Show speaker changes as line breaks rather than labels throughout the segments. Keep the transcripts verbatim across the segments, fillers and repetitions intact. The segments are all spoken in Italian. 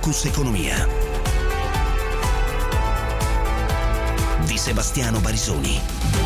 Focus Economia di Sebastiano Barisoni.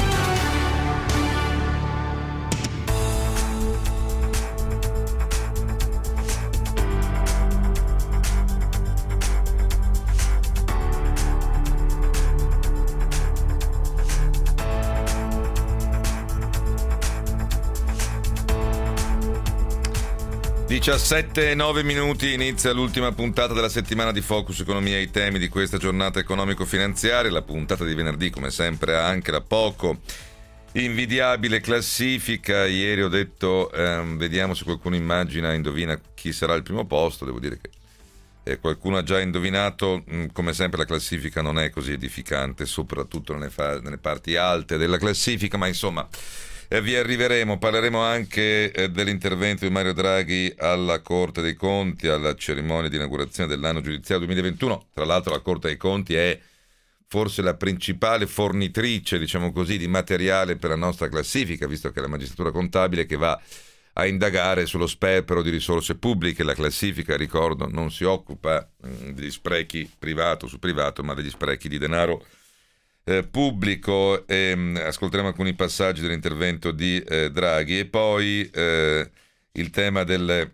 diciassette e nove minuti, inizia l'ultima puntata della settimana di Focus Economia, i temi di questa giornata economico-finanziaria. La puntata di venerdì, come sempre, ha anche la poco invidiabile classifica. Ieri ho detto ehm, vediamo se qualcuno immagina, indovina chi sarà il primo posto. Devo dire che eh, qualcuno ha già indovinato. Mh, come sempre la classifica non è così edificante, soprattutto nelle, fa- nelle parti alte della classifica, ma insomma Eh, vi arriveremo. Parleremo anche eh, dell'intervento di Mario Draghi alla Corte dei Conti, alla cerimonia di inaugurazione dell'anno giudiziario duemilaventuno. Tra l'altro la Corte dei Conti è forse la principale fornitrice, diciamo così, di materiale per la nostra classifica, visto che è la magistratura contabile che va a indagare sullo sperpero di risorse pubbliche. La classifica, ricordo, non si occupa mh, degli sprechi privato su privato, ma degli sprechi di denaro Eh, pubblico. E, mh, ascolteremo alcuni passaggi dell'intervento di eh, Draghi e poi eh, il tema del,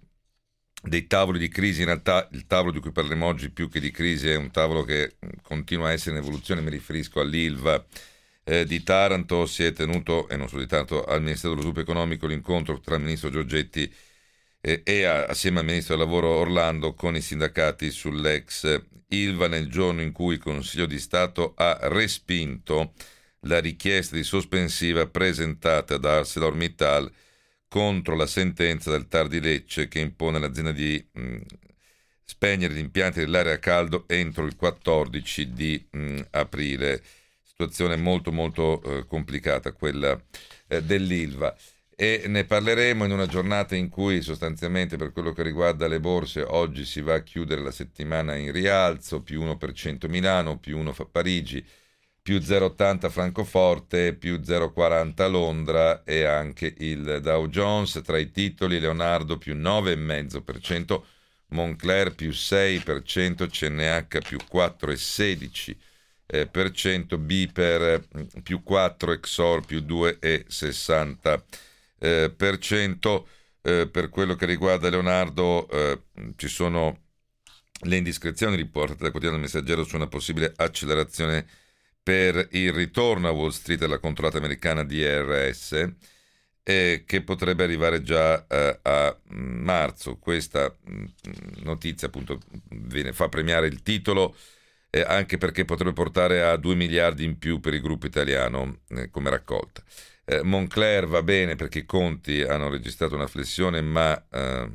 dei tavoli di crisi. In realtà il tavolo di cui parleremo oggi, più che di crisi, è un tavolo che mh, continua a essere in evoluzione. Mi riferisco all'Ilva eh, di Taranto. Si è tenuto, e non solo di Taranto, al Ministero dello Sviluppo Economico l'incontro tra il ministro Giorgetti e, e a, assieme al ministro del Lavoro Orlando con i sindacati sull'ex Ilva, nel giorno in cui il Consiglio di Stato ha respinto la richiesta di sospensiva presentata da ArcelorMittal contro la sentenza del T A R di Lecce che impone all'azienda di mh, spegnere gli impianti dell'area a caldo entro il quattordici di mh, aprile. Situazione molto molto eh, complicata quella eh, dell'Ilva. E ne parleremo in una giornata in cui sostanzialmente, per quello che riguarda le borse, oggi si va a chiudere la settimana in rialzo, più uno per cento Milano, più uno Parigi, più zero virgola ottanta Francoforte, più zero virgola quaranta Londra e anche il Dow Jones. Tra i titoli Leonardo più nove virgola cinque per cento, Moncler più sei per cento, C N H più quattro virgola sedici per cento, Biper più quattro, Exor più due virgola sessanta Eh, per cento. Eh, per quello che riguarda Leonardo eh, ci sono le indiscrezioni riportate dal quotidiano Messaggero su una possibile accelerazione per il ritorno a Wall Street della controllata americana D R S eh, che potrebbe arrivare già eh, a marzo. Questa mh, notizia appunto viene, fa premiare il titolo eh, anche perché potrebbe portare a due miliardi in più per il gruppo italiano eh, come raccolta. Eh, Moncler va bene perché i conti hanno registrato una flessione, ma eh,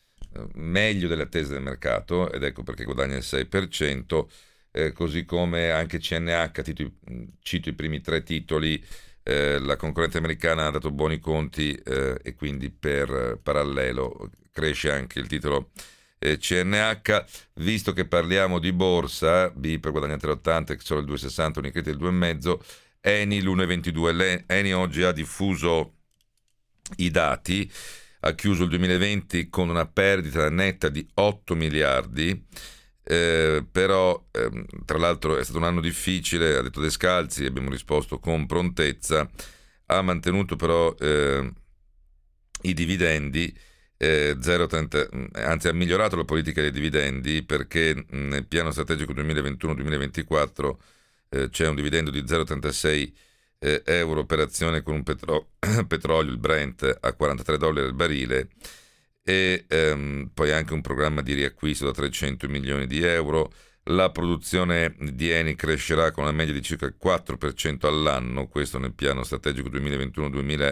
meglio delle attese del mercato, ed ecco perché guadagna il sei per cento, eh, così come anche C N H. Tito, cito i primi tre titoli. Eh, la concorrente americana ha dato buoni conti eh, e quindi per parallelo cresce anche il titolo eh, C N H. Visto che parliamo di borsa, B per guadagna tre virgola ottanta, Exor il due virgola sessanta, Unicredit il due virgola cinque, Eni l'uno virgola ventidue. Eni oggi ha diffuso i dati, ha chiuso il duemilaventi con una perdita netta di otto miliardi, eh, però eh, tra l'altro è stato un anno difficile, ha detto Descalzi, abbiamo risposto con prontezza. Ha mantenuto però eh, i dividendi, eh, zero virgola trenta, anzi ha migliorato la politica dei dividendi, perché nel piano strategico duemilaventuno duemilaventiquattro eh, c'è un dividendo di zero virgola trentasei eh, euro per azione, con un petro- petrolio, il Brent, a quarantatré dollari al barile, e ehm, poi anche un programma di riacquisto da trecento milioni di euro. La produzione di Eni crescerà con una media di circa il quattro per cento all'anno, questo nel piano strategico duemilaventuno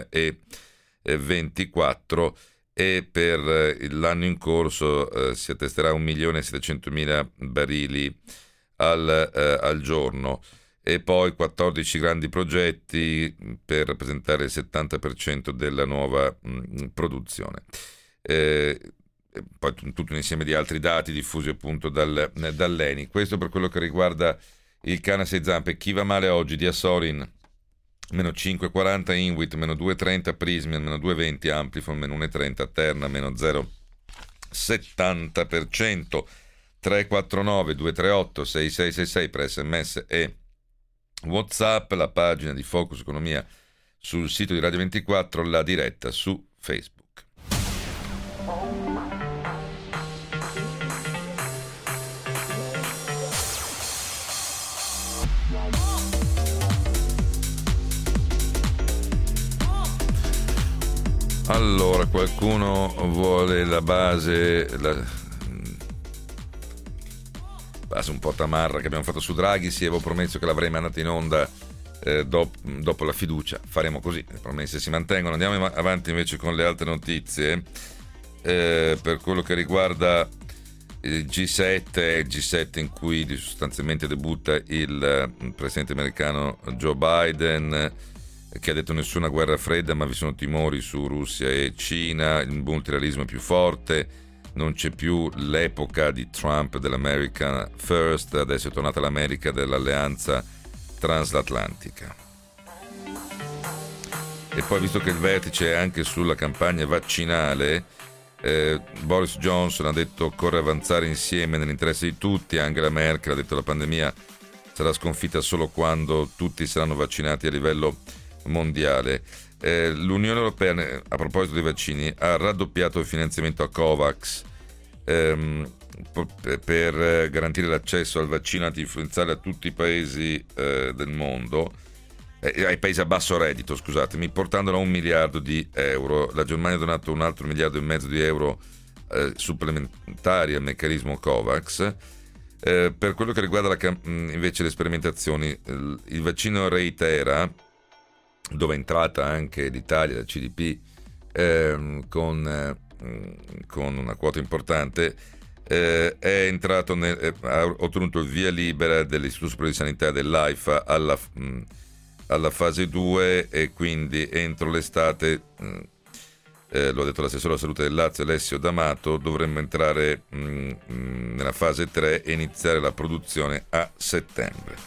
duemilaventiquattro, e per l'anno in corso eh, si attesterà un milione e settecentomila barili al, eh, al giorno, e poi quattordici grandi progetti per rappresentare il settanta per cento della nuova mh, produzione. Eh, poi tutto un insieme di altri dati diffusi appunto dal, dall'Eni. Questo per quello che riguarda il cane a sei zampe. Chi va male oggi? Diasorin meno cinque virgola quaranta, Inwit meno due virgola trenta, Prysmian meno due virgola venti, Amplifon meno uno virgola trenta, Terna meno zero virgola settanta per cento. tre quattro nove due tre otto sei sei sei sei per sms e WhatsApp, la pagina di Focus Economia sul sito di Radio ventiquattro, la diretta su Facebook. Allora, qualcuno vuole la base, la base un po' tamarra che abbiamo fatto su Draghi. Sì, avevo promesso che l'avrei mandata in onda eh, dopo, dopo la fiducia. Faremo così, le promesse si mantengono. Andiamo avanti invece con le altre notizie. Eh, per quello che riguarda il G sette, il G sette in cui sostanzialmente debutta il, il presidente americano Joe Biden, che ha detto nessuna guerra fredda, ma vi sono timori su Russia e Cina, il multilateralismo è più forte, non c'è più l'epoca di Trump dell'America First, adesso è tornata l'America dell'alleanza transatlantica. E poi, visto che il vertice è anche sulla campagna vaccinale, eh, Boris Johnson ha detto occorre avanzare insieme nell'interesse di tutti. Angela Merkel ha detto la pandemia sarà sconfitta solo quando tutti saranno vaccinati a livello mondiale. Eh, L'Unione Europea, a proposito dei vaccini, ha raddoppiato il finanziamento a COVAX ehm, per garantire l'accesso al vaccino anti-influenzale a tutti i paesi eh, del mondo, eh, ai paesi a basso reddito, scusatemi, portandolo a un miliardo di euro. La Germania ha donato un altro miliardo e mezzo di euro eh, supplementari al meccanismo COVAX. Eh, per quello che riguarda la, invece le sperimentazioni, il, il vaccino Reitera, dove è entrata anche l'Italia, la C D P, ehm, con, eh, con una quota importante, eh, è entrato nel, eh, ha ottenuto il via libera dell'Istituto Superiore di Sanità dell'AIFA alla, mh, alla fase due, e quindi entro l'estate, mh, eh, lo ha detto l'assessore alla salute del Lazio Alessio D'Amato, dovremmo entrare mh, mh, nella fase tre e iniziare la produzione a settembre.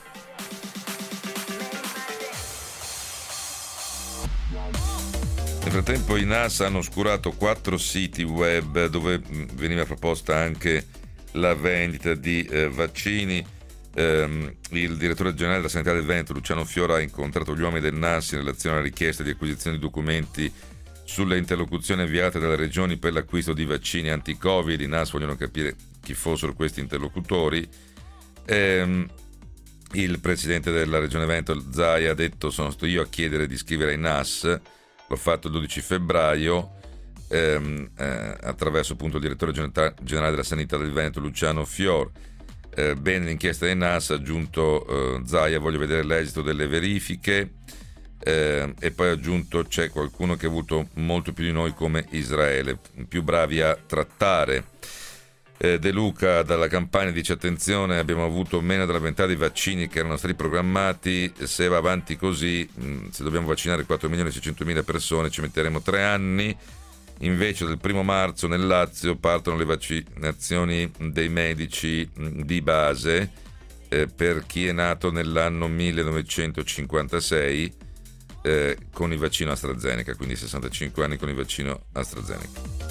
Nel frattempo i N A S hanno oscurato quattro siti web dove veniva proposta anche la vendita di eh, vaccini. Eh, il direttore generale della Sanità del Veneto, Luciano Fiora, ha incontrato gli uomini del N A S in relazione alla richiesta di acquisizione di documenti sulle interlocuzioni avviate dalle regioni per l'acquisto di vaccini anti-Covid. I N A S vogliono capire chi fossero questi interlocutori. Eh, il presidente della regione Veneto, Zaia, ha detto: sono stato io a chiedere di iscrivere ai N A S. L'ho fatto il dodici febbraio ehm, eh, attraverso appunto il direttore generale della Sanità del Veneto, Luciano Fior. Eh, bene l'inchiesta dei N A S, ha aggiunto eh, Zaia, voglio vedere l'esito delle verifiche, eh, e poi ha aggiunto c'è qualcuno che ha avuto molto più di noi come Israele, più bravi a trattare. Eh, De Luca dalla Campania dice: attenzione, abbiamo avuto meno della metà dei vaccini che erano stati programmati, se va avanti così, mh, se dobbiamo vaccinare quattro milioni e seicentomila persone ci metteremo tre anni. Invece del primo marzo nel Lazio partono le vaccinazioni dei medici mh, di base eh, per chi è nato nell'anno millenovecentocinquantasei eh, con il vaccino AstraZeneca, quindi sessantacinque anni con il vaccino AstraZeneca.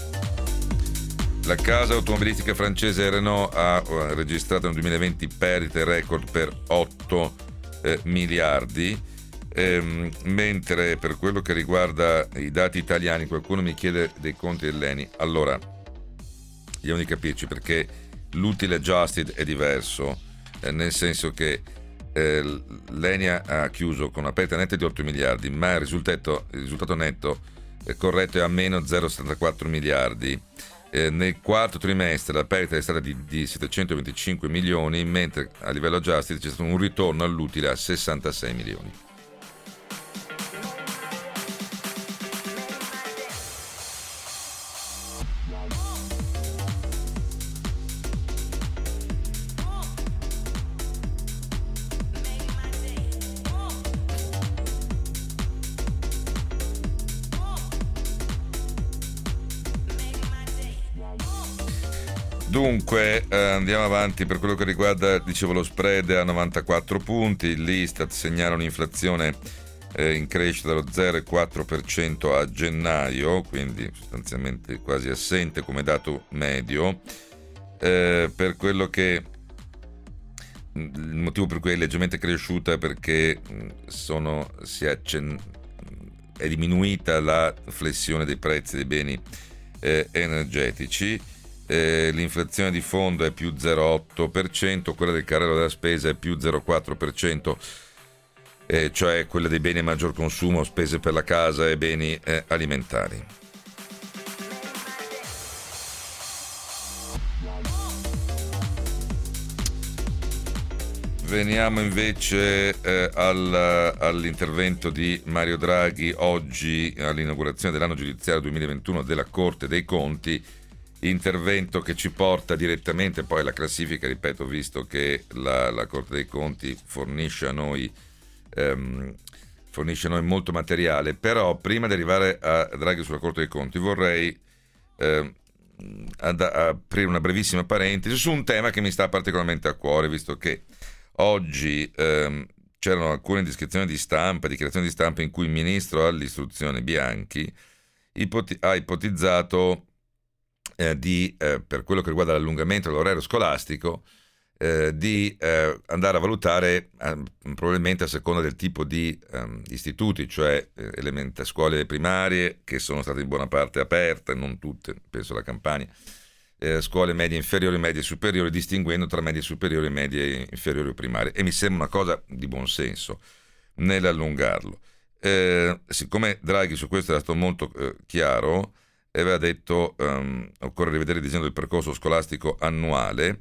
La casa automobilistica francese Renault ha registrato nel duemilaventi perdite record per otto eh, miliardi, ehm, mentre per quello che riguarda i dati italiani qualcuno mi chiede dei conti dell'Eni. Allora, vediamo di capirci, perché l'utile adjusted è diverso, eh, nel senso che eh, l'Eni ha chiuso con una perdita netta di otto miliardi, ma il risultato, il risultato netto eh, corretto è a meno zero virgola settantaquattro miliardi. Eh, nel quarto trimestre la perdita è stata di, di settecentoventicinque milioni, mentre a livello adjusted c'è stato un ritorno all'utile a sessantasei milioni. Dunque eh, andiamo avanti. Per quello che riguarda, dicevo, lo spread a novantaquattro punti, l'Istat segnala un'inflazione eh, in crescita dello zero virgola quattro per cento a gennaio, quindi sostanzialmente quasi assente come dato medio. eh, per quello che il motivo per cui è leggermente cresciuta è perché sono, si è, accen- è diminuita la flessione dei prezzi dei beni eh, energetici. Eh, l'inflazione di fondo è più zero virgola otto per cento, quella del carrello della spesa è più zero virgola quattro per cento, eh, cioè quella dei beni a maggior consumo, spese per la casa e beni eh, alimentari. Veniamo invece eh, al, all'intervento di Mario Draghi oggi all'inaugurazione dell'anno giudiziario duemilaventuno della Corte dei Conti, intervento che ci porta direttamente poi alla classifica, ripeto, visto che la, la Corte dei Conti fornisce a noi ehm, fornisce a noi molto materiale. Però prima di arrivare a Draghi sulla Corte dei Conti vorrei eh, ad, aprire una brevissima parentesi su un tema che mi sta particolarmente a cuore, visto che oggi ehm, c'erano alcune indiscrezioni di stampa, dichiarazioni di stampa in cui il ministro all'istruzione Bianchi ipoti- ha ipotizzato eh, di, eh, per quello che riguarda l'allungamento dell'orario scolastico, eh, di eh, andare a valutare eh, probabilmente a seconda del tipo di eh, istituti, cioè eh, elementa- scuole primarie che sono state in buona parte aperte, non tutte, penso alla Campania, Eh, scuole medie inferiori, medie superiori, distinguendo tra medie superiori, medie inferiori o primarie, e mi sembra una cosa di buon senso nell'allungarlo. Eh, siccome Draghi su questo è stato molto eh, chiaro, aveva detto um, occorre rivedere il disegno del percorso scolastico annuale.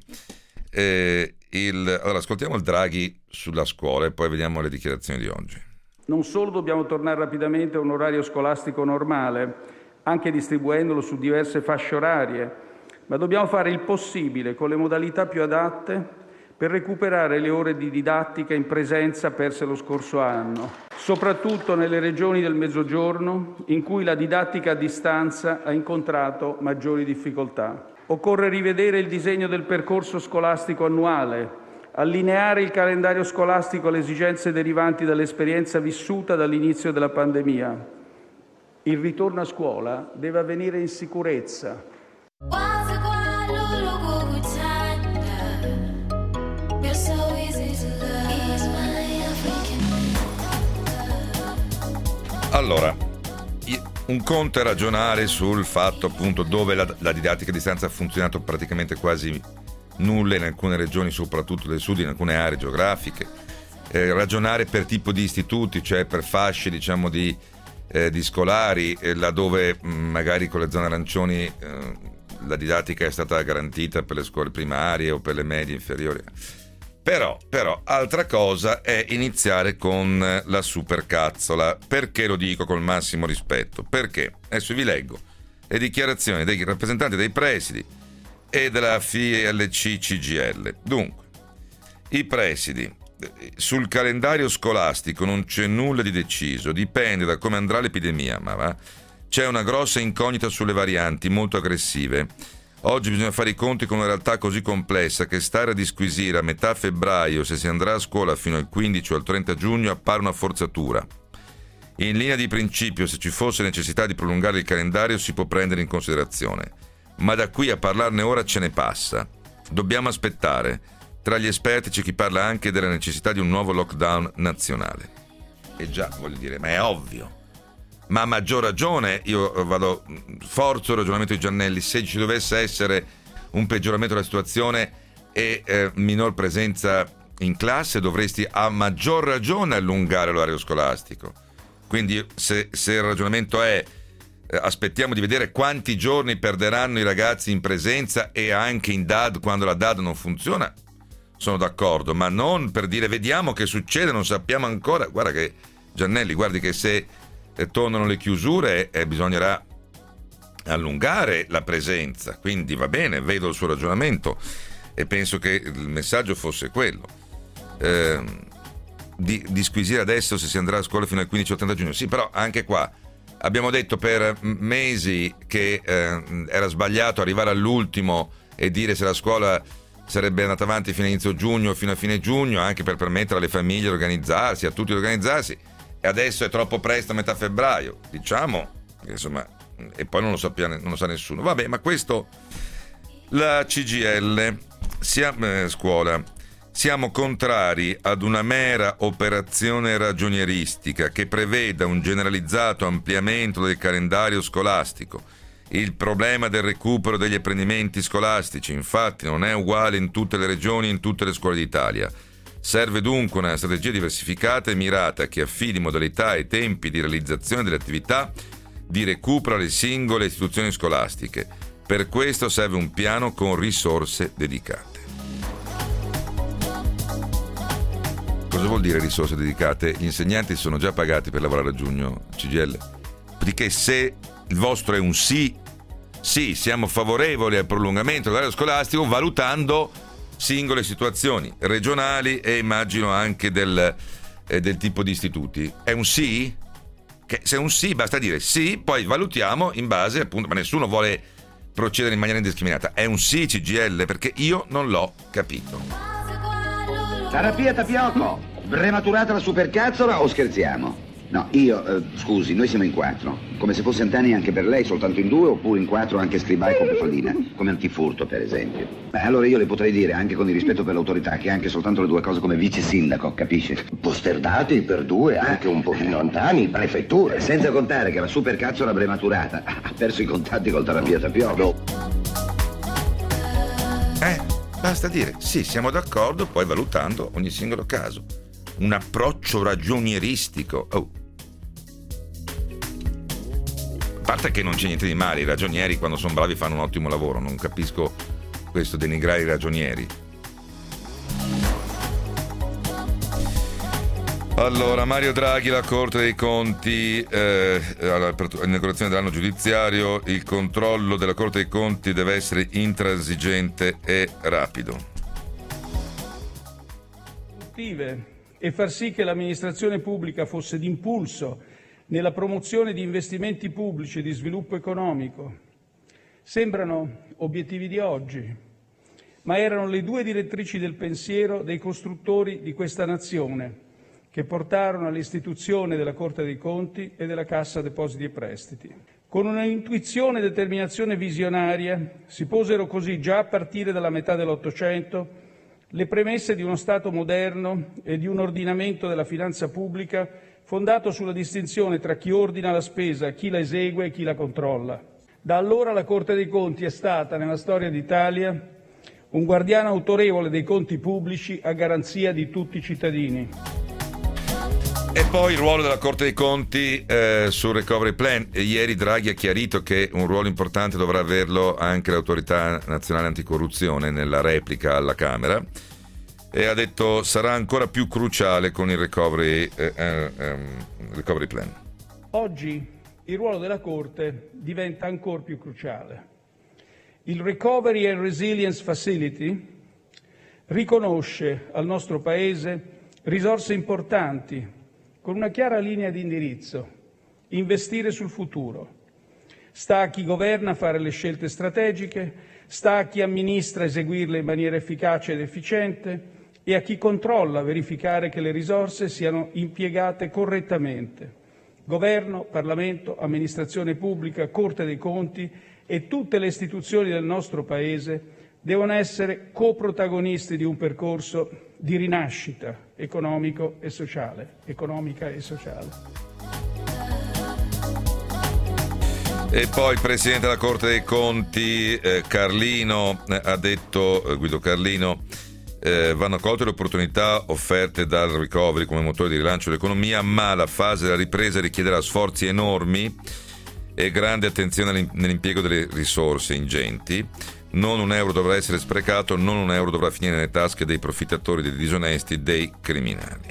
Eh, il, allora ascoltiamo il Draghi sulla scuola e poi vediamo le dichiarazioni di oggi.
Non solo dobbiamo tornare rapidamente a un orario scolastico normale, anche distribuendolo su diverse fasce orarie, ma dobbiamo fare il possibile con le modalità più adatte per recuperare le ore di didattica in presenza perse lo scorso anno, soprattutto nelle regioni del Mezzogiorno in cui la didattica a distanza ha incontrato maggiori difficoltà. Occorre rivedere il disegno del percorso scolastico annuale, allineare il calendario scolastico alle esigenze derivanti dall'esperienza vissuta dall'inizio della pandemia. Il ritorno a scuola deve avvenire in sicurezza.
Allora, un conto è ragionare sul fatto appunto dove la, la didattica a distanza ha funzionato praticamente quasi nulla in alcune regioni, soprattutto del sud, in alcune aree geografiche, eh, ragionare per tipo di istituti, cioè per fasce diciamo di, eh, di scolari, eh, laddove mh, magari con le zone arancioni eh, la didattica è stata garantita per le scuole primarie o per le medie inferiori. Però, però, altra cosa è iniziare con la supercazzola. Perché lo dico col massimo rispetto? Perché, adesso vi leggo le dichiarazioni dei rappresentanti dei presidi e della F I L C C G L. Dunque, i presidi, sul calendario scolastico non c'è nulla di deciso, dipende da come andrà l'epidemia, ma va? C'è una grossa incognita sulle varianti, molto aggressive. Oggi bisogna fare i conti con una realtà così complessa che stare a disquisire a metà febbraio se si andrà a scuola fino al quindici o al trenta giugno appare una forzatura. In linea di principio, se ci fosse necessità di prolungare il calendario si può prendere in considerazione, ma da qui a parlarne ora ce ne passa. Dobbiamo aspettare. Tra gli esperti c'è chi parla anche della necessità di un nuovo lockdown nazionale. E già, voglio dire, ma è ovvio. Ma a maggior ragione io vado forzo il ragionamento di Giannelli: se ci dovesse essere un peggioramento della situazione e eh, minor presenza in classe, dovresti a maggior ragione allungare l'orario scolastico. Quindi se, se il ragionamento è eh, aspettiamo di vedere quanti giorni perderanno i ragazzi in presenza e anche in D A D quando la D A D non funziona, sono d'accordo, ma non per dire vediamo che succede, non sappiamo ancora. Guarda che Giannelli, guardi che se E tornano le chiusure e eh, bisognerà allungare la presenza, quindi va bene, vedo il suo ragionamento e penso che il messaggio fosse quello, eh, di disquisire adesso se si andrà a scuola fino al quindici o trenta giugno. Sì, però anche qua abbiamo detto per mesi che eh, era sbagliato arrivare all'ultimo e dire se la scuola sarebbe andata avanti fino a inizio giugno o fino a fine giugno, anche per permettere alle famiglie di organizzarsi, a tutti di organizzarsi. E adesso è troppo presto, a metà febbraio, diciamo, insomma, e poi non lo, sappia, non lo sa nessuno. Vabbè, ma questo La C G I L, siamo, eh, scuola, siamo contrari ad una mera operazione ragionieristica che preveda un generalizzato ampliamento del calendario scolastico. Il problema del recupero degli apprendimenti scolastici, infatti, non è uguale in tutte le regioni e in tutte le scuole d'Italia. Serve dunque una strategia diversificata e mirata che affidi modalità e tempi di realizzazione delle attività di recupero alle singole istituzioni scolastiche. Per questo serve un piano con risorse dedicate. Cosa vuol dire risorse dedicate? Gli insegnanti sono già pagati per lavorare a giugno, C G I L. Perché se il vostro è un sì, sì, siamo favorevoli al prolungamento dell'orario scolastico valutando singole situazioni regionali e immagino anche del, eh, del tipo di istituti. È un sì? Che se è un sì basta dire sì, poi valutiamo in base appunto, ma nessuno vuole procedere in maniera indiscriminata. È un sì C G I L perché io non l'ho capito.
Terapia Tapioco, prematurata la supercazzola o scherziamo? No, io, eh, scusi, noi siamo in quattro. Come se fosse Antani anche per lei, soltanto in due, oppure in quattro anche Scribai con Pefallina, come antifurto per esempio. Beh, allora io le potrei dire, anche con il rispetto per l'autorità, che anche soltanto le due cose come vice sindaco, capisce?
Posterdati per due, anche un pochino Antani, prefettura.
Senza contare che la supercazzola prematurata ha perso i contatti col Terapia Tapioco.
Eh, basta dire sì, siamo d'accordo, poi valutando ogni singolo caso. Un approccio ragionieristico. Oh. A parte che non c'è niente di male, i ragionieri quando sono bravi fanno un ottimo lavoro, non capisco questo denigrare i ragionieri. Allora, Mario Draghi, la Corte dei Conti, eh, all'inaugurazione dell'anno giudiziario, il controllo della Corte dei Conti deve essere intransigente e rapido.
E far sì che l'amministrazione pubblica fosse d'impulso nella promozione di investimenti pubblici e di sviluppo economico. Sembrano obiettivi di oggi, ma erano le due direttrici del pensiero dei costruttori di questa nazione che portarono all'istituzione della Corte dei Conti e della Cassa Depositi e Prestiti. Con una intuizione e determinazione visionaria si posero così, già a partire dalla metà dell'Ottocento, le premesse di uno Stato moderno e di un ordinamento della finanza pubblica fondato sulla distinzione tra chi ordina la spesa, chi la esegue e chi la controlla. Da allora la Corte dei Conti è stata, nella storia d'Italia, un guardiano autorevole dei conti pubblici a garanzia di tutti i cittadini.
E poi il ruolo della Corte dei Conti eh, sul recovery plan. E ieri Draghi ha chiarito che un ruolo importante dovrà averlo anche l'Autorità Nazionale Anticorruzione nella replica alla Camera, e ha detto sarà ancora più cruciale con il recovery, eh, eh, eh, recovery plan.
Oggi il ruolo della Corte diventa ancora più cruciale. Il Recovery and Resilience Facility riconosce al nostro Paese risorse importanti con una chiara linea di indirizzo: investire sul futuro. Sta a chi governa fare le scelte strategiche, sta a chi amministra eseguirle in maniera efficace ed efficiente e a chi controlla verificare che le risorse siano impiegate correttamente. Governo, Parlamento, amministrazione pubblica, Corte dei Conti e tutte le istituzioni del nostro Paese devono essere coprotagonisti di un percorso di rinascita economico e sociale, economica e sociale.
E poi il Presidente della Corte dei Conti, eh, Carlino, eh, ha detto, eh, Guido Carlino, eh, vanno colte le opportunità offerte dal recovery come motore di rilancio dell'economia, ma la fase della ripresa richiederà sforzi enormi e grande attenzione nell'impiego delle risorse ingenti. Non un euro dovrà essere sprecato, non un euro dovrà finire nelle tasche dei profittatori, dei disonesti, dei criminali.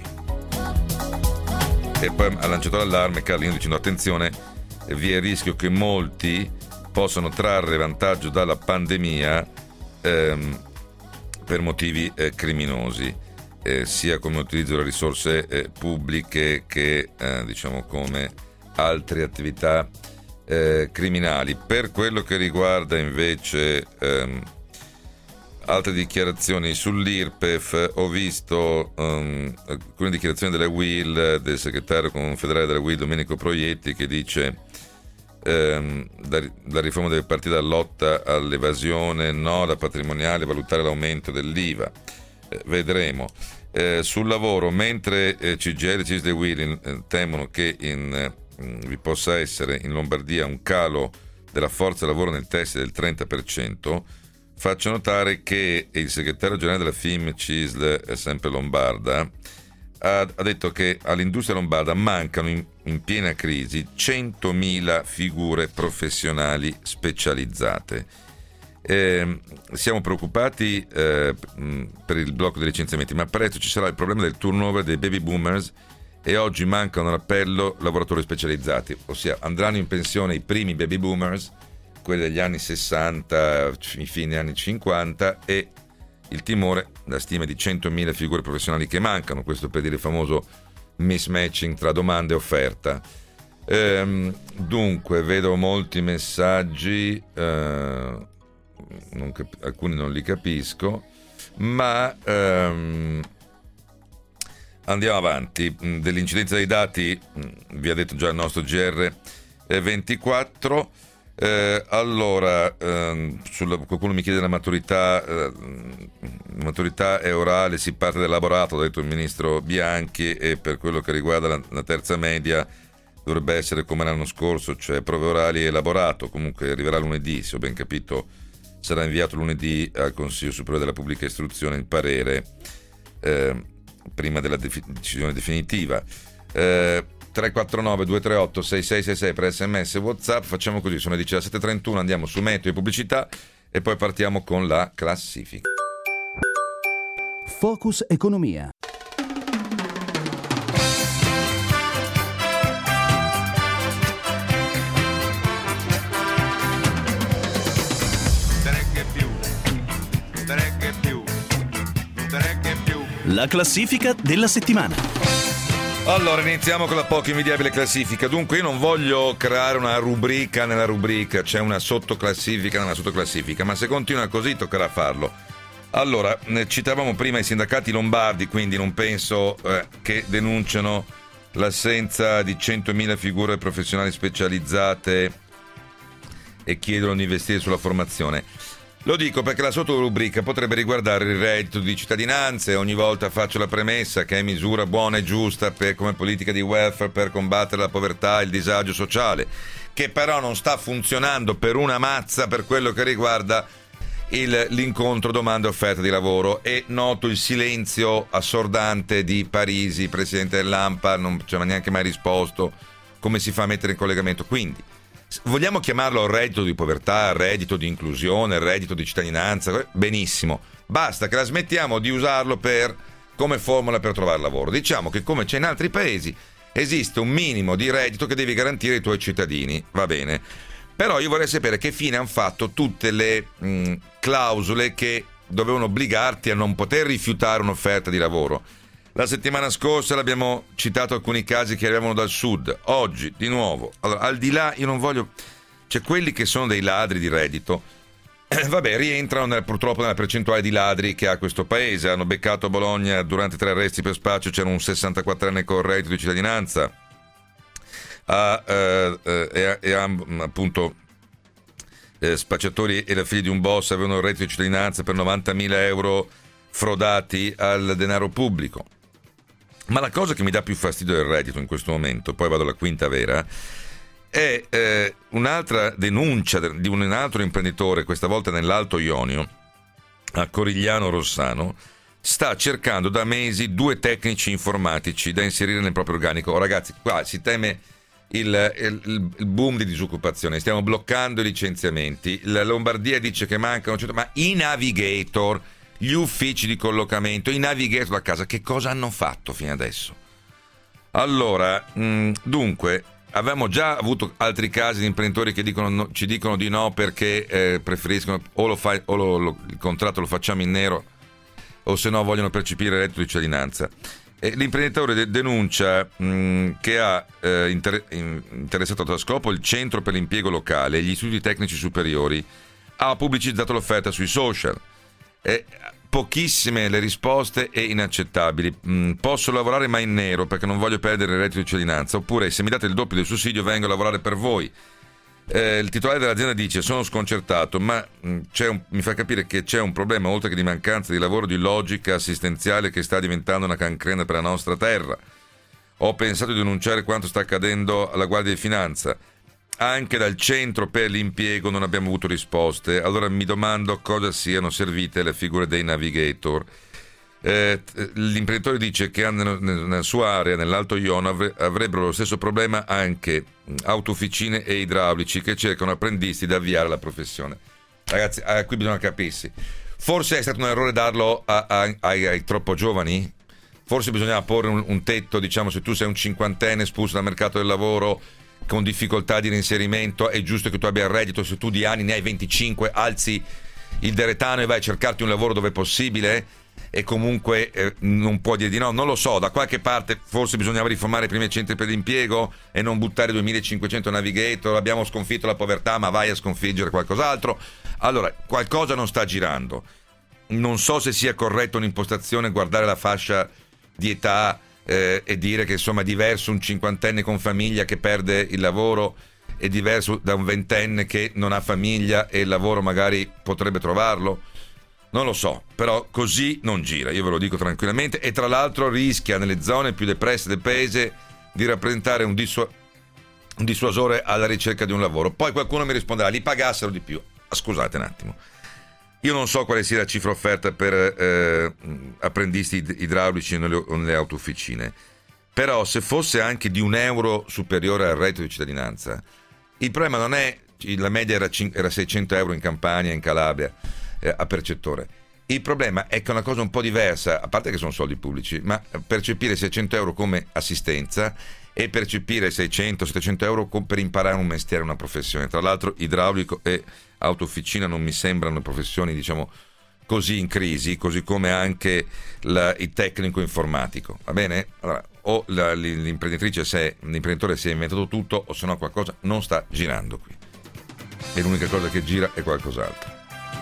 E poi ha lanciato l'allarme Carlino dicendo attenzione, vi è il rischio che molti possano trarre vantaggio dalla pandemia ehm, per motivi eh, criminosi, eh, sia come utilizzo delle risorse eh, pubbliche che eh, diciamo come altre attività Eh, criminali. Per quello che riguarda invece ehm, altre dichiarazioni sull'I R P E F, ho visto ehm, alcune dichiarazioni della U I L, del segretario confederale della U I L Domenico Proietti, che dice ehm, la, la riforma deve partire dalla lotta all'evasione, no alla patrimoniale, valutare l'aumento dell'I V A, eh, vedremo. Eh, sul lavoro, mentre eh, C G I L e Cisle Willy eh, temono che in, eh, vi possa essere in Lombardia un calo della forza lavoro nel tessile del trenta per cento, faccio notare che il segretario generale della F I M C I S L, sempre lombarda, ha, ha detto che all'industria lombarda mancano in, in piena crisi centomila figure professionali specializzate. Eh, siamo preoccupati eh, per il blocco dei licenziamenti, ma presto ci sarà il problema del turnover dei baby boomers e oggi mancano all'appello lavoratori specializzati, ossia andranno in pensione i primi baby boomers, quelli degli anni sessanta, fine anni cinquanta, e il timore, la stima di centomila figure professionali che mancano, questo per dire il famoso mismatching tra domanda e offerta. Ehm, dunque vedo molti messaggi, eh, non cap- alcuni non li capisco, ma ehm, andiamo avanti. Dell'incidenza dei dati vi ha detto già il nostro G R ventiquattro. Eh, allora ehm, sulla, qualcuno mi chiede la maturità, eh, maturità è orale, si parte dall'elaborato, ha detto il ministro Bianchi, e per quello che riguarda la, la terza media dovrebbe essere come l'anno scorso, cioè prove orali e elaborato. Comunque arriverà lunedì, se ho ben capito sarà inviato lunedì al Consiglio Superiore della Pubblica Istruzione il parere eh, prima della defi- decisione definitiva. eh, tre quattro nove due tre otto sei sei sei sei per sms e WhatsApp. Facciamo così, sono le diciassette e trentuno, andiamo su meteo e pubblicità e poi partiamo con la classifica.
Focus Economia. La classifica della settimana.
Allora, iniziamo con la poco invidiabile classifica. Dunque, io non voglio creare una rubrica nella rubrica, c'è una sottoclassifica nella sottoclassifica, ma se continua così toccherà farlo. Allora, citavamo prima i sindacati lombardi, quindi non penso eh, che denunciano l'assenza di centomila figure professionali specializzate e chiedono di investire sulla formazione. Lo dico perché la sottorubrica potrebbe riguardare il reddito di cittadinanza e ogni volta faccio la premessa che è misura buona e giusta per, come politica di welfare per combattere la povertà e il disagio sociale, che però non sta funzionando per una mazza per quello che riguarda il, l'incontro domanda e offerta di lavoro. E noto il silenzio assordante di Parisi, presidente dell'A N P A, non ci ha neanche mai risposto come si fa a mettere in collegamento. Quindi vogliamo chiamarlo reddito di povertà, reddito di inclusione, reddito di cittadinanza, benissimo, basta che la smettiamo di usarlo per, come formula per trovare lavoro. Diciamo che come c'è in altri paesi esiste un minimo di reddito che devi garantire ai tuoi cittadini, va bene, però io vorrei sapere che fine hanno fatto tutte le mh, clausole che dovevano obbligarti a non poter rifiutare un'offerta di lavoro. La settimana scorsa l'abbiamo citato alcuni casi che arrivavano dal sud, oggi di nuovo. Allora, al di là, io non voglio, cioè quelli che sono dei ladri di reddito, eh, vabbè, rientrano nel, purtroppo nella percentuale di ladri che ha questo paese. Hanno beccato a Bologna durante tre arresti per spaccio, c'era un sessantaquattrenne con reddito di cittadinanza, a, eh, eh, e, e a, appunto eh, spacciatori e la figlia di un boss avevano il reddito di cittadinanza per novantamila euro frodati al denaro pubblico. Ma la cosa che mi dà più fastidio del reddito in questo momento, poi vado alla quinta vera, è eh, un'altra denuncia di un altro imprenditore, questa volta nell'Alto Ionio, a Corigliano Rossano. Sta cercando da mesi due tecnici informatici da inserire nel proprio organico. Oh, ragazzi, qua si teme il, il, il boom di disoccupazione, stiamo bloccando i licenziamenti, la Lombardia dice che mancano, ma i navigator, gli uffici di collocamento, i navigator da casa, che cosa hanno fatto fino adesso? Allora, mh, dunque, avevamo già avuto altri casi di imprenditori che dicono, no, ci dicono di no perché eh, preferiscono o, lo fai, o lo, lo, il contratto lo facciamo in nero o se no vogliono percepire il reddito di cittadinanza. E l'imprenditore de- denuncia mh, che ha eh, inter- interessato a scopo il Centro per l'Impiego Locale e gli istituti tecnici superiori, ha pubblicizzato l'offerta sui social. Eh, pochissime le risposte e inaccettabili. Mm, posso lavorare ma in nero perché non voglio perdere il reddito di cittadinanza, oppure se mi date il doppio del sussidio vengo a lavorare per voi. Eh, il titolare dell'azienda dice: sono sconcertato, ma mh, c'è un, mi fa capire che c'è un problema, oltre che di mancanza di lavoro, di logica assistenziale che sta diventando una cancrena per la nostra terra. Ho pensato di denunciare quanto sta accadendo alla Guardia di Finanza. Anche dal centro per l'impiego non abbiamo avuto risposte. Allora mi domando cosa siano servite le figure dei navigator. Eh, l'imprenditore dice che nella sua area, nell'Alto Ionio, avrebbero lo stesso problema anche autofficine e idraulici che cercano apprendisti da avviare la professione. Ragazzi, eh, qui bisogna capirsi. Forse è stato un errore darlo a, a, ai, ai troppo giovani? Forse bisognava porre un, un tetto, diciamo, se tu sei un cinquantenne espulso dal mercato del lavoro con difficoltà di reinserimento, è giusto che tu abbia il reddito. Se tu di anni ne hai venticinque, alzi il deretano e vai a cercarti un lavoro dove è possibile, e comunque eh, non può dire di no. Non lo so, da qualche parte forse bisognava riformare i primi centri per l'impiego e non buttare duemilacinquecento navigator. Abbiamo sconfitto la povertà, ma vai a sconfiggere qualcos'altro. Allora, qualcosa non sta girando. Non so se sia corretta un'impostazione guardare la fascia di età eh, e dire che insomma è diverso un cinquantenne con famiglia che perde il lavoro, è diverso da un ventenne che non ha famiglia e il lavoro magari potrebbe trovarlo. Non lo so, però così non gira, io ve lo dico tranquillamente, e tra l'altro rischia nelle zone più depresse del paese di rappresentare un, dissu- un dissuasore alla ricerca di un lavoro. Poi qualcuno mi risponderà: li pagassero di più. Scusate un attimo, io non so quale sia la cifra offerta per eh, apprendisti idraulici nelle, nelle autofficine, però se fosse anche di un euro superiore al reddito di cittadinanza, il problema non è, la media era, era seicento euro in Campania, in Calabria, a percettore. Il problema è che è una cosa un po' diversa, a parte che sono soldi pubblici, ma percepire seicento euro come assistenza e percepire seicento settecento euro per imparare un mestiere, una professione. Tra l'altro idraulico e autofficina non mi sembrano professioni, diciamo, così in crisi, così come anche la, il tecnico informatico, va bene? Allora, o la, l'imprenditrice se, l'imprenditore si è inventato tutto, o se no qualcosa non sta girando qui, e l'unica cosa che gira è qualcos'altro.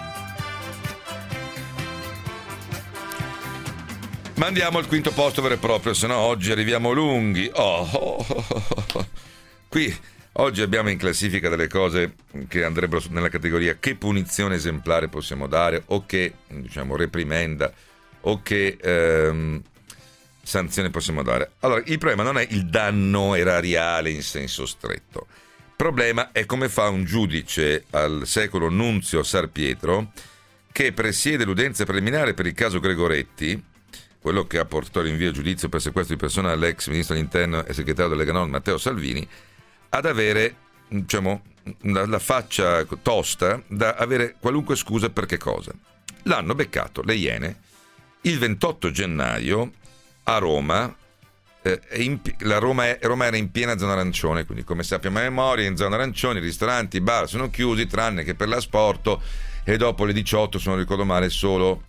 Ma andiamo al quinto posto vero e proprio, se no oggi arriviamo lunghi. Oh, oh, oh, oh. Qui oggi abbiamo in classifica delle cose che andrebbero nella categoria che punizione esemplare possiamo dare, o che, diciamo, reprimenda, o che ehm, sanzione possiamo dare. Allora, il problema non è il danno erariale in senso stretto. Il problema è come fa un giudice al secolo Nunzio Sarpietro, che presiede l'udienza preliminare per il caso Gregoretti, quello che ha portato rinvio a giudizio per sequestro di persona all'ex ministro dell'interno e segretario della Lega Nord Matteo Salvini, ad avere, diciamo, la, la faccia tosta da avere qualunque scusa per che cosa. L'hanno beccato le Iene il ventotto gennaio a Roma. Eh, in, la Roma, è, Roma era in piena zona arancione, quindi come sappiamo a memoria, in zona arancione i ristoranti, i bar sono chiusi tranne che per l'asporto, e dopo le diciotto, se non ricordo male, solo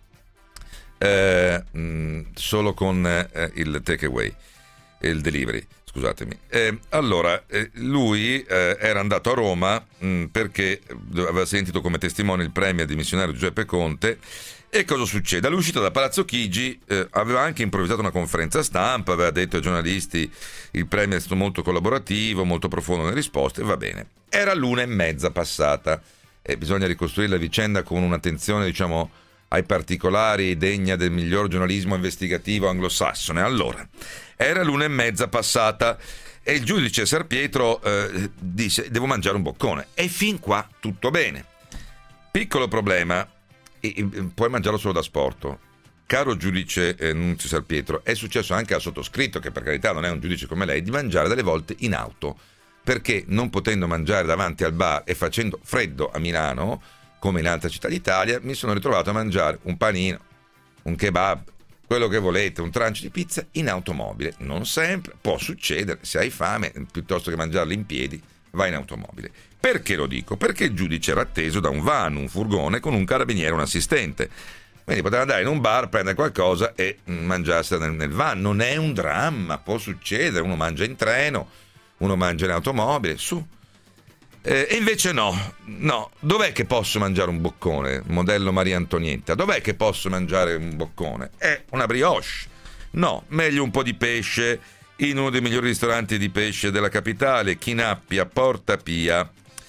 Eh, mh, solo con eh, il takeaway, il delivery, scusatemi. Eh, allora, eh, lui eh, era andato a Roma mh, perché aveva sentito come testimone il premier dimissionario Giuseppe Conte. E cosa succede? All'uscita da Palazzo Chigi eh, aveva anche improvvisato una conferenza stampa, aveva detto ai giornalisti il premier è stato molto collaborativo, molto profondo nelle risposte, va bene. Era l'una e mezza passata e bisogna ricostruire la vicenda con un'attenzione, diciamo, ai particolari, degna del miglior giornalismo investigativo anglosassone. Allora, era l'una e mezza passata e il giudice Sarpietro eh, disse: devo mangiare un boccone. E fin qua tutto bene. Piccolo problema, e, e, puoi mangiarlo solo da sporto. Caro giudice eh, Nunzio Sarpietro, è successo anche al sottoscritto, che per carità non è un giudice come lei, di mangiare delle volte in auto, perché non potendo mangiare davanti al bar e facendo freddo a Milano, come in altre città d'Italia, mi sono ritrovato a mangiare un panino, un kebab, quello che volete, un trancio di pizza in automobile. Non sempre, può succedere, se hai fame, piuttosto che mangiarli in piedi, vai in automobile. Perché lo dico? Perché il giudice era atteso da un van, un furgone con un carabiniere e un assistente. Quindi poteva andare in un bar, prendere qualcosa e mangiarsela nel, nel van. Non è un dramma, può succedere, uno mangia in treno, uno mangia in automobile, su. Eh, e invece no, no, dov'è che posso mangiare un boccone? Modello Maria Antonietta, dov'è che posso mangiare un boccone? È una brioche. No, meglio un po' di pesce in uno dei migliori ristoranti di pesce della capitale, Chinappia, Porta Pia.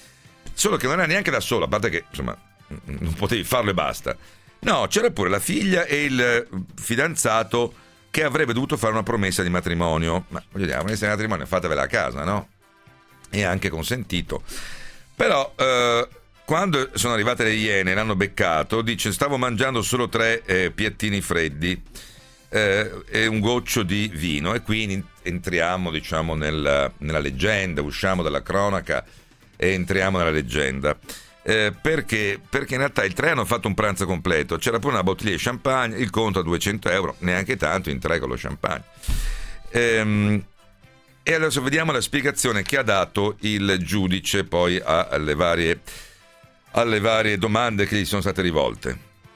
Solo che non era neanche da solo, a parte che insomma non potevi farlo e basta. No, c'era pure la figlia e il fidanzato che avrebbe dovuto fare una promessa di matrimonio. Ma voglio dire, la promessa di matrimonio fatevela a casa, no? E anche consentito. Però eh, quando sono arrivate le Iene, l'hanno beccato, dice stavo mangiando solo tre eh, piattini freddi eh, e un goccio di vino, e qui entriamo diciamo nel, nella leggenda, usciamo dalla cronaca e entriamo nella leggenda. Eh, perché? Perché in realtà i tre hanno fatto un pranzo completo, c'era pure una bottiglia di champagne, il conto a duecento euro, neanche tanto in tre con lo champagne. Ehm, e adesso vediamo la spiegazione che ha dato il giudice poi alle varie, alle varie domande che gli sono state rivolte.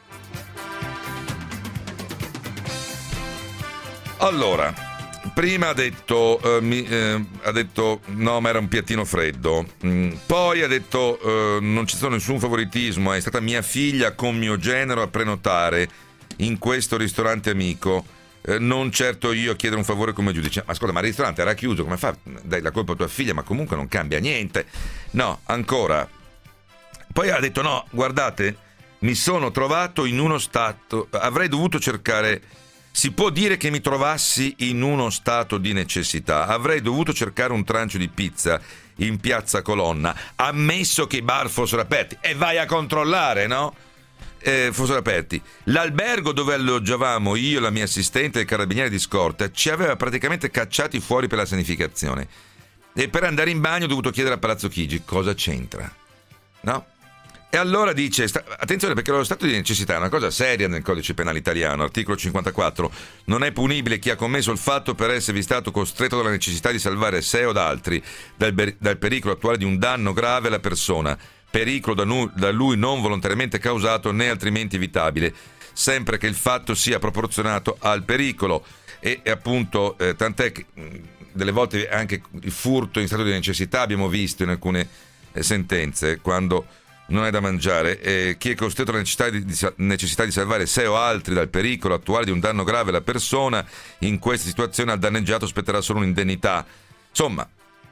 Allora, prima ha detto, eh, mi, eh, ha detto no, ma era un piattino freddo. Mm, poi ha detto eh, non c'è stato nessun favoritismo, è stata mia figlia con mio genero a prenotare in questo ristorante amico, eh, non certo io a chiedere un favore come giudice. Ma ascolta, ma il ristorante era chiuso, come fa? Dai la colpa a tua figlia, ma comunque non cambia niente. No, ancora. Poi ha detto no, guardate, mi sono trovato in uno stato, avrei dovuto cercare... Si può dire che mi trovassi in uno stato di necessità. Avrei dovuto cercare un trancio di pizza in piazza Colonna, ammesso che i bar fossero aperti. E vai a controllare, no? Eh, fossero aperti. L'albergo dove alloggiavamo io, la mia assistente e il carabiniere di scorta ci aveva praticamente cacciati fuori per la sanificazione. E per andare in bagno ho dovuto chiedere a Palazzo Chigi. Cosa c'entra? No? E allora dice, sta, attenzione perché lo stato di necessità è una cosa seria nel codice penale italiano, articolo cinquantaquattro, non è punibile chi ha commesso il fatto per esservi stato costretto dalla necessità di salvare sé o da altri dal, dal pericolo attuale di un danno grave alla persona, pericolo da, nu, da lui non volontariamente causato né altrimenti evitabile, sempre che il fatto sia proporzionato al pericolo. E, e appunto, eh, tant'è che delle volte anche il furto in stato di necessità abbiamo visto in alcune eh, sentenze, quando non è da mangiare, eh, chi è costretto alla necessità di, di, necessità di salvare sé o altri dal pericolo attuale di un danno grave alla persona, in questa situazione al danneggiato spetterà solo un'indennità. Insomma,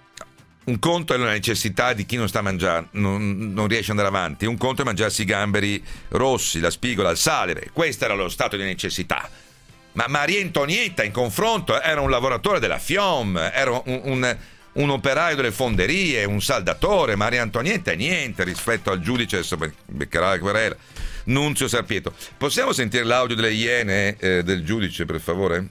un conto è la necessità di chi non sta mangiando, non, non riesce ad andare avanti, un conto è mangiarsi i gamberi rossi, la spigola, il sale. Questo era lo stato di necessità. Ma Maria Antonietta in confronto era un lavoratore della F I O M, era un, un un operaio delle fonderie, un saldatore. Maria Antonietta è niente rispetto al giudice, adesso beccherà la querela, Nunzio Sarpieto. Possiamo sentire l'audio delle Iene eh, del giudice, per favore?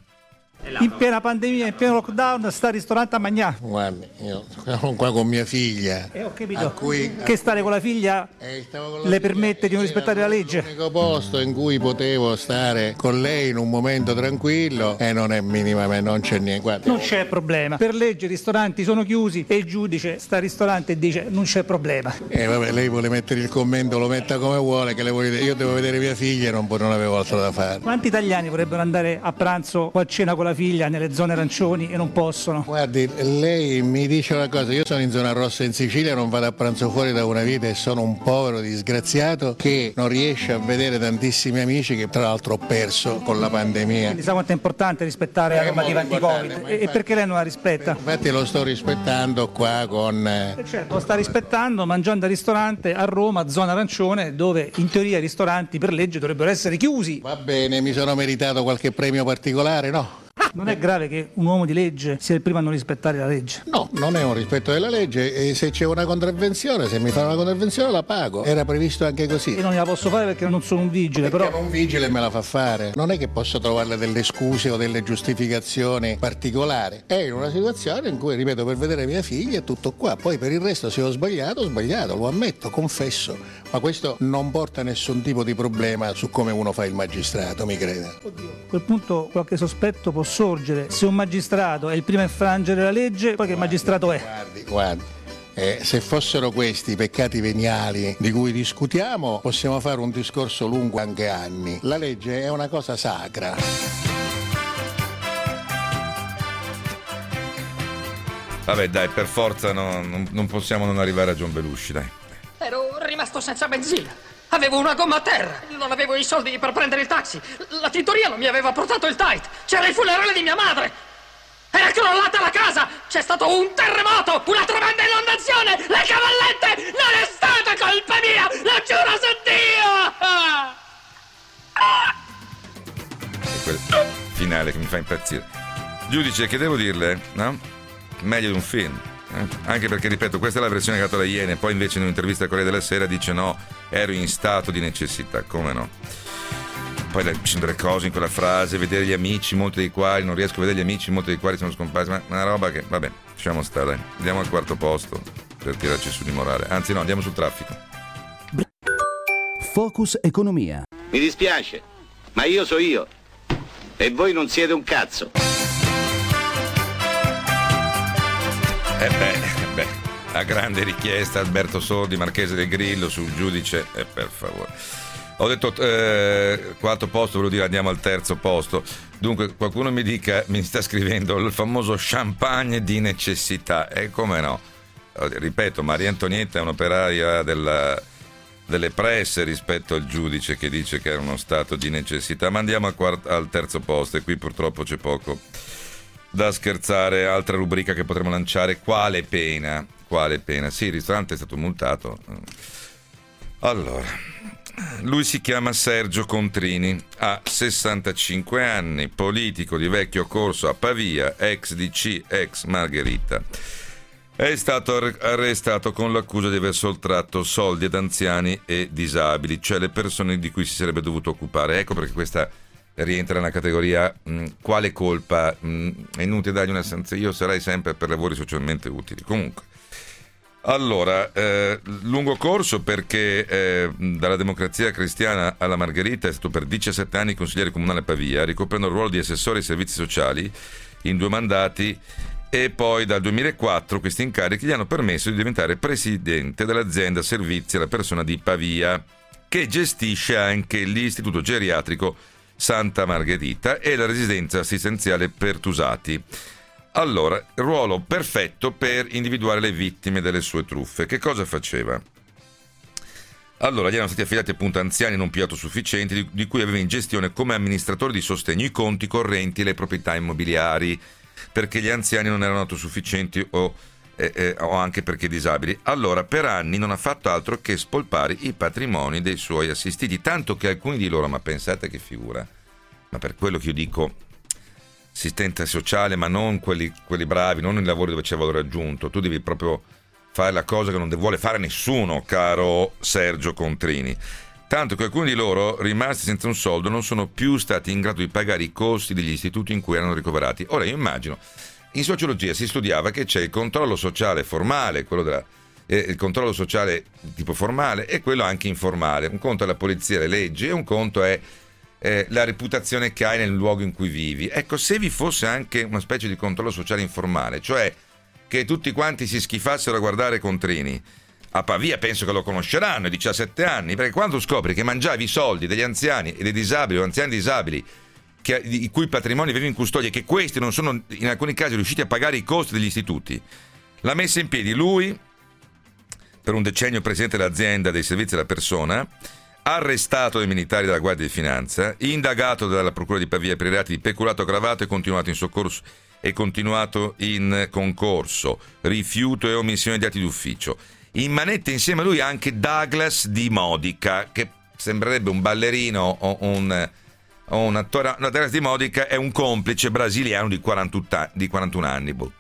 In piena pandemia, in pieno lockdown, sta al ristorante a mangiare.
Guardi, io sono qua con mia figlia.
E eh, ho capito
cui,
che stare con la figlia
eh, con la
le
figlia,
permette di non rispettare la legge.
L'unico posto in cui potevo stare con lei in un momento tranquillo e non è minimamente, non c'è niente. Guarda.
Non c'è problema. Per legge i ristoranti sono chiusi e il giudice sta al ristorante e dice non c'è problema.
E eh, vabbè, lei vuole mettere il commento, lo metta come vuole, che le vuole dire. Io devo vedere mia figlia e non, non avevo altro da fare.
Quanti italiani vorrebbero andare a pranzo o a cena con la figlia nelle zone arancioni e non possono?
Guardi, lei mi dice una cosa, io sono in zona rossa in Sicilia, non vado a pranzo fuori da una vita e sono un povero disgraziato che non riesce a vedere tantissimi amici che tra l'altro ho perso con la pandemia.
Quindi sa quanto è importante rispettare la normativa anti-Covid. E, e perché lei non la rispetta?
Infatti lo sto rispettando qua con...
Eh certo, lo sta rispettando mangiando al ristorante a Roma, zona arancione, dove in teoria i ristoranti per legge dovrebbero essere chiusi.
Va bene, mi sono meritato qualche premio particolare, no?
Non è grave che un uomo di legge sia il primo a non rispettare la legge?
No, non è un rispetto della legge e se c'è una contravvenzione, se mi fa una contravvenzione la pago. Era previsto anche così.
E non la posso fare perché non sono un vigile,
perché
però...
un vigile me la fa fare. Non è che posso trovarle delle scuse o delle giustificazioni particolari. È in una situazione in cui, ripeto, per vedere mia figlia è tutto qua. Poi per il resto se ho sbagliato, ho sbagliato, lo ammetto, confesso. Ma questo non porta nessun tipo di problema su come uno fa il magistrato, mi creda.
Oddio, a quel punto qualche sospetto può sorgere. Se un magistrato è il primo a infrangere la legge, poi che magistrato è?
Guardi, guardi. Eh, se fossero questi i peccati veniali di cui discutiamo, possiamo fare un discorso lungo anche anni. La legge è una cosa sacra.
Vabbè dai, per forza no, non, non possiamo non arrivare a John Belushi, dai.
Ero rimasto senza benzina. Avevo una gomma a terra. Non avevo i soldi per prendere il taxi. La tintoria non mi aveva portato il tight. C'era il funerale di mia madre. Era crollata la casa. C'è stato un terremoto. Una tremenda inondazione. Le cavallette non
finale che mi fa impazzire. Giudice, che devo dirle? No? Meglio di un film. Eh? Anche perché, ripeto, questa è la versione che ha dato la Iene, poi invece in un'intervista a Corriere della Sera dice no, ero in stato di necessità, come no? Poi ci sono delle cose in quella frase, vedere gli amici, molti dei quali, non riesco a vedere gli amici, molti dei quali sono scomparsi, ma una roba che, vabbè, lasciamo stare, andiamo al quarto posto per tirarci su di morale, anzi no, andiamo sul traffico.
Focus Economia.
Mi dispiace, ma io so io e voi non siete un cazzo.
Eh beh, beh, a grande richiesta Alberto Sordi, Marchese del Grillo, sul giudice, e eh, per favore. Ho detto eh, quarto posto, volevo dire andiamo al terzo posto. Dunque, qualcuno mi dica, mi sta scrivendo il famoso champagne di necessità, e come no? Ripeto, Maria Antonietta è un'operaia della, delle presse rispetto al giudice che dice che era uno stato di necessità, ma andiamo al, quart- al terzo posto, e qui purtroppo c'è poco da scherzare. Altra rubrica che potremmo lanciare: quale pena? Quale pena? Sì, il ristorante è stato multato. Allora, lui si chiama Sergio Contrini, ha sessantacinque anni, politico di vecchio corso a Pavia, ex D C, ex Margherita. È stato arrestato con l'accusa di aver sottratto soldi ad anziani e disabili, cioè le persone di cui si sarebbe dovuto occupare. Ecco perché questa rientra nella categoria mh, quale colpa, mh, è inutile dargli una sanzione, io sarei sempre per lavori socialmente utili. Comunque, allora, eh, lungo corso perché eh, dalla Democrazia Cristiana alla Margherita è stato per diciassette anni consigliere comunale a Pavia, ricoprendo il ruolo di assessore ai servizi sociali in due mandati, e poi dal duemilaquattro questi incarichi gli hanno permesso di diventare presidente dell'azienda servizi alla persona di Pavia, che gestisce anche l'istituto geriatrico Santa Margherita e la residenza assistenziale Pertusati. Allora, ruolo perfetto per individuare le vittime delle sue truffe. Che cosa faceva? Allora, gli erano stati affidati appunto anziani non più autosufficienti, di, di cui aveva in gestione come amministratore di sostegno i conti correnti e le proprietà immobiliari, perché gli anziani non erano autosufficienti o, eh, eh, o anche perché disabili. Allora, per anni non ha fatto altro che spolpare i patrimoni dei suoi assistiti, tanto che alcuni di loro, ma pensate che figura, ma per quello che io dico assistente sociale, ma non quelli, quelli bravi, non i lavori dove c'è valore aggiunto, tu devi proprio fare la cosa che non vuole fare nessuno, caro Sergio Contrini. Tanto che alcuni di loro, rimasti senza un soldo, non sono più stati in grado di pagare i costi degli istituti in cui erano ricoverati. Ora io immagino, in sociologia si studiava che c'è il controllo sociale formale, quello della, eh, il controllo sociale tipo formale e quello anche informale. Un conto è la polizia, le leggi, e un conto è eh, la reputazione che hai nel luogo in cui vivi. Ecco, se vi fosse anche una specie di controllo sociale informale, cioè che tutti quanti si schifassero a guardare Contrini, a Pavia penso che lo conosceranno, diciassette anni, perché quando scopri che mangiavi i soldi degli anziani e dei disabili o anziani disabili che, i cui patrimoni avevi in custodia, che questi non sono in alcuni casi riusciti a pagare i costi degli istituti, l'ha messa in piedi lui, per un decennio presidente dell'azienda dei servizi alla persona, arrestato dai militari della Guardia di Finanza, indagato dalla Procura di Pavia per i reati di peculato aggravato e continuato in soccorso e continuato in concorso, rifiuto e omissione di atti d'ufficio. In manette insieme a lui anche Douglas Di Modica, che sembrerebbe un ballerino o un, o un attore. No, Douglas Di Modica è un complice brasiliano di quarantuno anni, boh,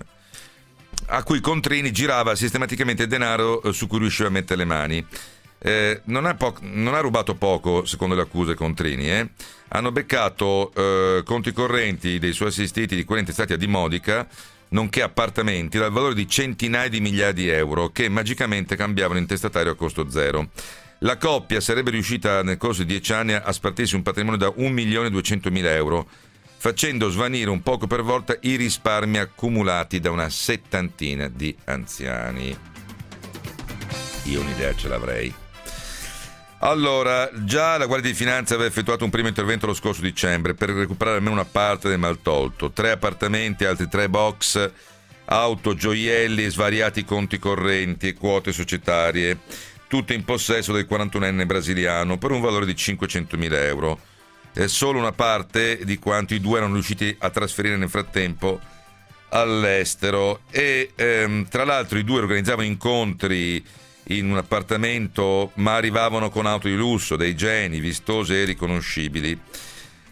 a cui Contrini girava sistematicamente denaro su cui riusciva a mettere le mani. Eh, non, ha po- non ha rubato poco, secondo le accuse Contrini. Eh. Hanno beccato eh, conti correnti dei suoi assistiti di quelli intestati a Di Modica, nonché appartamenti dal valore di centinaia di migliaia di euro che magicamente cambiavano in testatario a costo zero. La coppia sarebbe riuscita nel corso di dieci anni a spartirsi un patrimonio da un milione duecentomila euro, facendo svanire un poco per volta i risparmi accumulati da una settantina di anziani. Io un'idea ce l'avrei. Allora, già la Guardia di Finanza aveva effettuato un primo intervento lo scorso dicembre per recuperare almeno una parte del maltolto. Tre appartamenti, altri tre box, auto, gioielli, svariati conti correnti e quote societarie, tutte in possesso del quarantunenne brasiliano per un valore di cinquecentomila euro. È solo una parte di quanto i due erano riusciti a trasferire nel frattempo all'estero e ehm, tra l'altro i due organizzavano incontri in un appartamento, ma arrivavano con auto di lusso, dei geni, vistose e riconoscibili.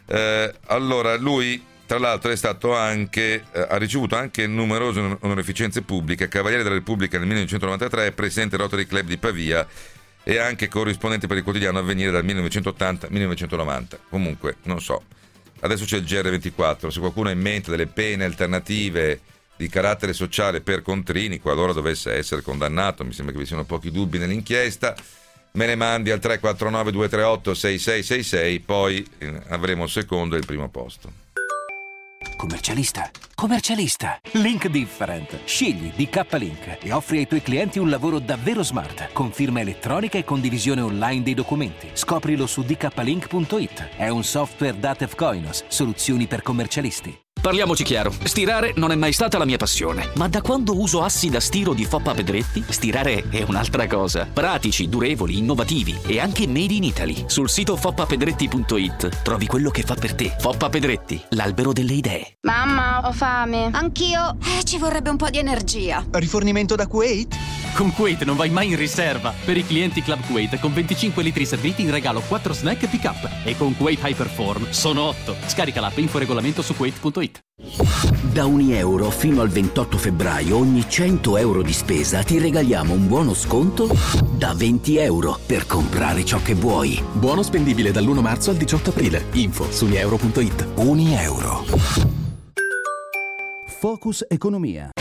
Eh, allora, lui tra l'altro è stato anche, eh, ha ricevuto anche numerose onorificenze pubbliche, Cavaliere della Repubblica nel millenovecentonovantatré, Presidente Rotary Club di Pavia e anche corrispondente per il quotidiano Avvenire dal millenovecentottanta al millenovecentonovanta. Comunque, non so. Adesso c'è il G R ventiquattro, se qualcuno ha in mente delle pene alternative di carattere sociale per Contrini, qualora dovesse essere condannato, mi sembra che vi siano pochi dubbi nell'inchiesta, me ne mandi al tre quattro nove due tre otto sei sei sei sei, poi avremo il secondo e il primo posto.
Commercialista, commercialista, Link Different. Scegli D K Link e offri ai tuoi clienti un lavoro davvero smart, con firma elettronica e condivisione online dei documenti. Scoprilo su d k link punto i t. È un software Datev Koinos, soluzioni per commercialisti.
Parliamoci chiaro, stirare non è mai stata la mia passione, ma da quando uso assi da stiro di Foppa Pedretti, stirare è un'altra cosa. Pratici, durevoli, innovativi e anche made in Italy. Sul sito foppa pedretti punto i t trovi quello che fa per te. Foppa Pedretti, l'albero delle idee.
Mamma, ho fame. Anch'io. Eh, ci vorrebbe un po' di energia.
Rifornimento da Kuwait?
Con Kuwait non vai mai in riserva. Per i clienti Club Kuwait con venticinque litri serviti in regalo quattro snack pick up. E con Kuwait Hyperform sono otto. Scarica l'app, info regolamento su kuwait punto i t.
Da ogni euro fino al ventotto febbraio, ogni cento euro di spesa ti regaliamo un buono sconto da venti euro per comprare ciò che vuoi.
Buono spendibile dall'primo marzo al diciotto aprile. Info su unieuro punto i t.
Unieuro.
Focus Economia.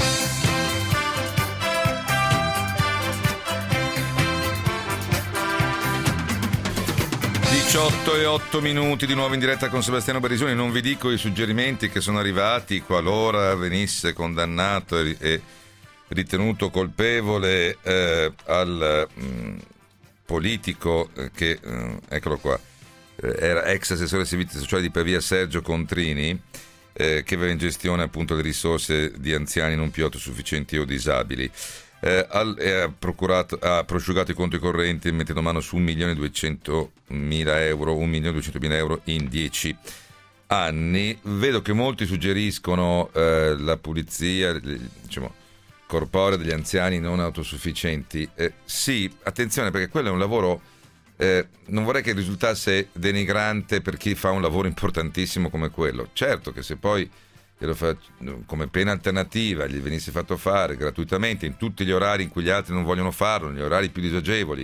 diciotto e otto minuti di nuovo in diretta con Sebastiano Barisoni. Non vi dico i suggerimenti che sono arrivati qualora venisse condannato e, e ritenuto colpevole eh, al mh, politico eh, che, eh, eccolo qua, eh, era ex assessore ai servizi sociali di Pavia Sergio Contrini, eh, che aveva in gestione appunto le risorse di anziani non più autosufficienti o disabili. Eh, al, eh, ha, procurato, ha prosciugato i conti correnti mettendo mano su un milione duecentomila euro, un milione duecentomila euro in dieci anni. Vedo che molti suggeriscono eh, la pulizia, diciamo, corporea degli anziani non autosufficienti. Eh, sì, attenzione, perché quello è un lavoro, eh, non vorrei che risultasse denigrante per chi fa un lavoro importantissimo come quello. Certo che se poi lo fa come pena alternativa, gli venisse fatto fare gratuitamente in tutti gli orari in cui gli altri non vogliono farlo, negli orari più disagevoli,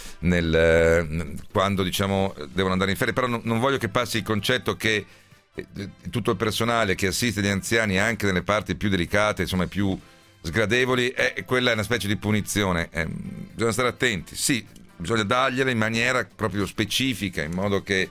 nel, quando diciamo devono andare in ferie, però non, non voglio che passi il concetto che tutto il personale che assiste gli anziani anche nelle parti più delicate, insomma più sgradevoli, è, quella è una specie di punizione. Eh, bisogna stare attenti, sì, bisogna dargliela in maniera proprio specifica, in modo che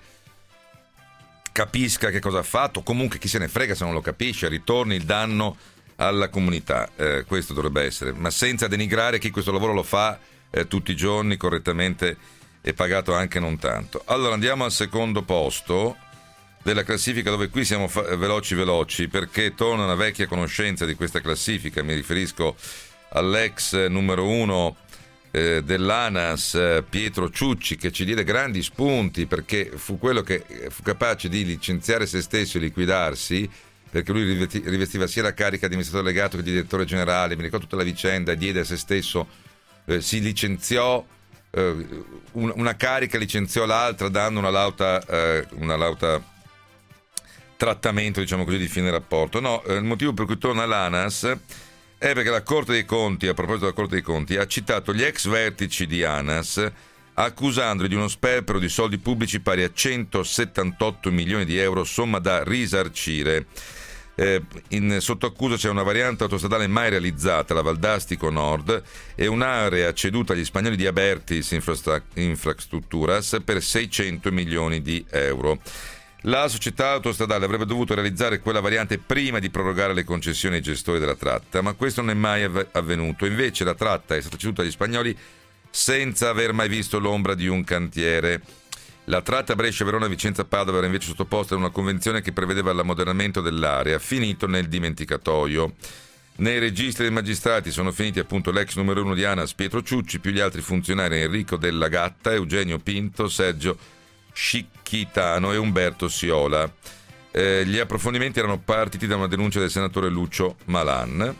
capisca che cosa ha fatto, comunque chi se ne frega se non lo capisce, ritorni il danno alla comunità, eh, questo dovrebbe essere, ma senza denigrare chi questo lavoro lo fa eh, tutti i giorni correttamente e pagato anche non tanto. Allora andiamo al secondo posto della classifica, dove qui siamo fa- veloci veloci perché torna una vecchia conoscenza di questa classifica, mi riferisco all'ex numero uno Eh, dell'ANAS eh, Pietro Ciucci, che ci diede grandi spunti perché fu quello che fu capace di licenziare se stesso e liquidarsi, perché lui rivesti- rivestiva sia la carica di amministratore delegato che di direttore generale, mi ricordo tutta la vicenda, diede a se stesso, eh, si licenziò eh, un- una carica, licenziò l'altra dando una lauta, eh, una lauta trattamento, diciamo così, di fine rapporto. No, eh, il motivo per cui torna l'ANAS è perché la Corte dei Conti, a proposito della Corte dei Conti, ha citato gli ex vertici di ANAS accusandoli di uno sperpero di soldi pubblici pari a centosettantotto milioni di euro, somma da risarcire. Eh, in, sotto accusa c'è una variante autostradale mai realizzata, la Valdastico Nord, e un'area ceduta agli spagnoli di Abertis Infrastra- Infrastructuras per seicento milioni di euro. La società autostradale avrebbe dovuto realizzare quella variante prima di prorogare le concessioni ai gestori della tratta, ma questo non è mai avvenuto. Invece la tratta è stata ceduta agli spagnoli senza aver mai visto l'ombra di un cantiere. La tratta Brescia-Verona-Vicenza-Padova era invece sottoposta a una convenzione che prevedeva l'ammodernamento dell'area, finito nel dimenticatoio. Nei registri dei magistrati sono finiti appunto l'ex numero uno di ANAS Pietro Ciucci, più gli altri funzionari Enrico Della Gatta, Eugenio Pinto, Sergio Scicchitano e Umberto Siola. Eh, gli approfondimenti erano partiti da una denuncia del senatore Lucio Malan,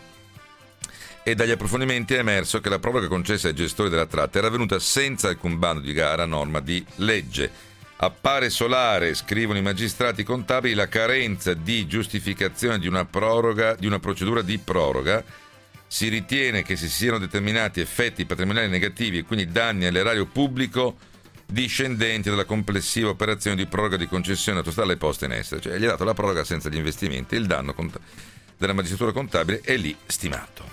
e dagli approfondimenti è emerso che la proroga concessa ai gestori della tratta era avvenuta senza alcun bando di gara a norma di legge. Appare solare, scrivono i magistrati contabili, la carenza di giustificazione di una proroga, di una procedura di proroga. Si ritiene che si siano determinati effetti patrimoniali negativi e quindi danni all'erario pubblico discendenti dalla complessiva operazione di proroga di concessione autostradale posta in essere. Cioè gli ha dato la proroga senza gli investimenti, il danno cont- della magistratura contabile è lì stimato.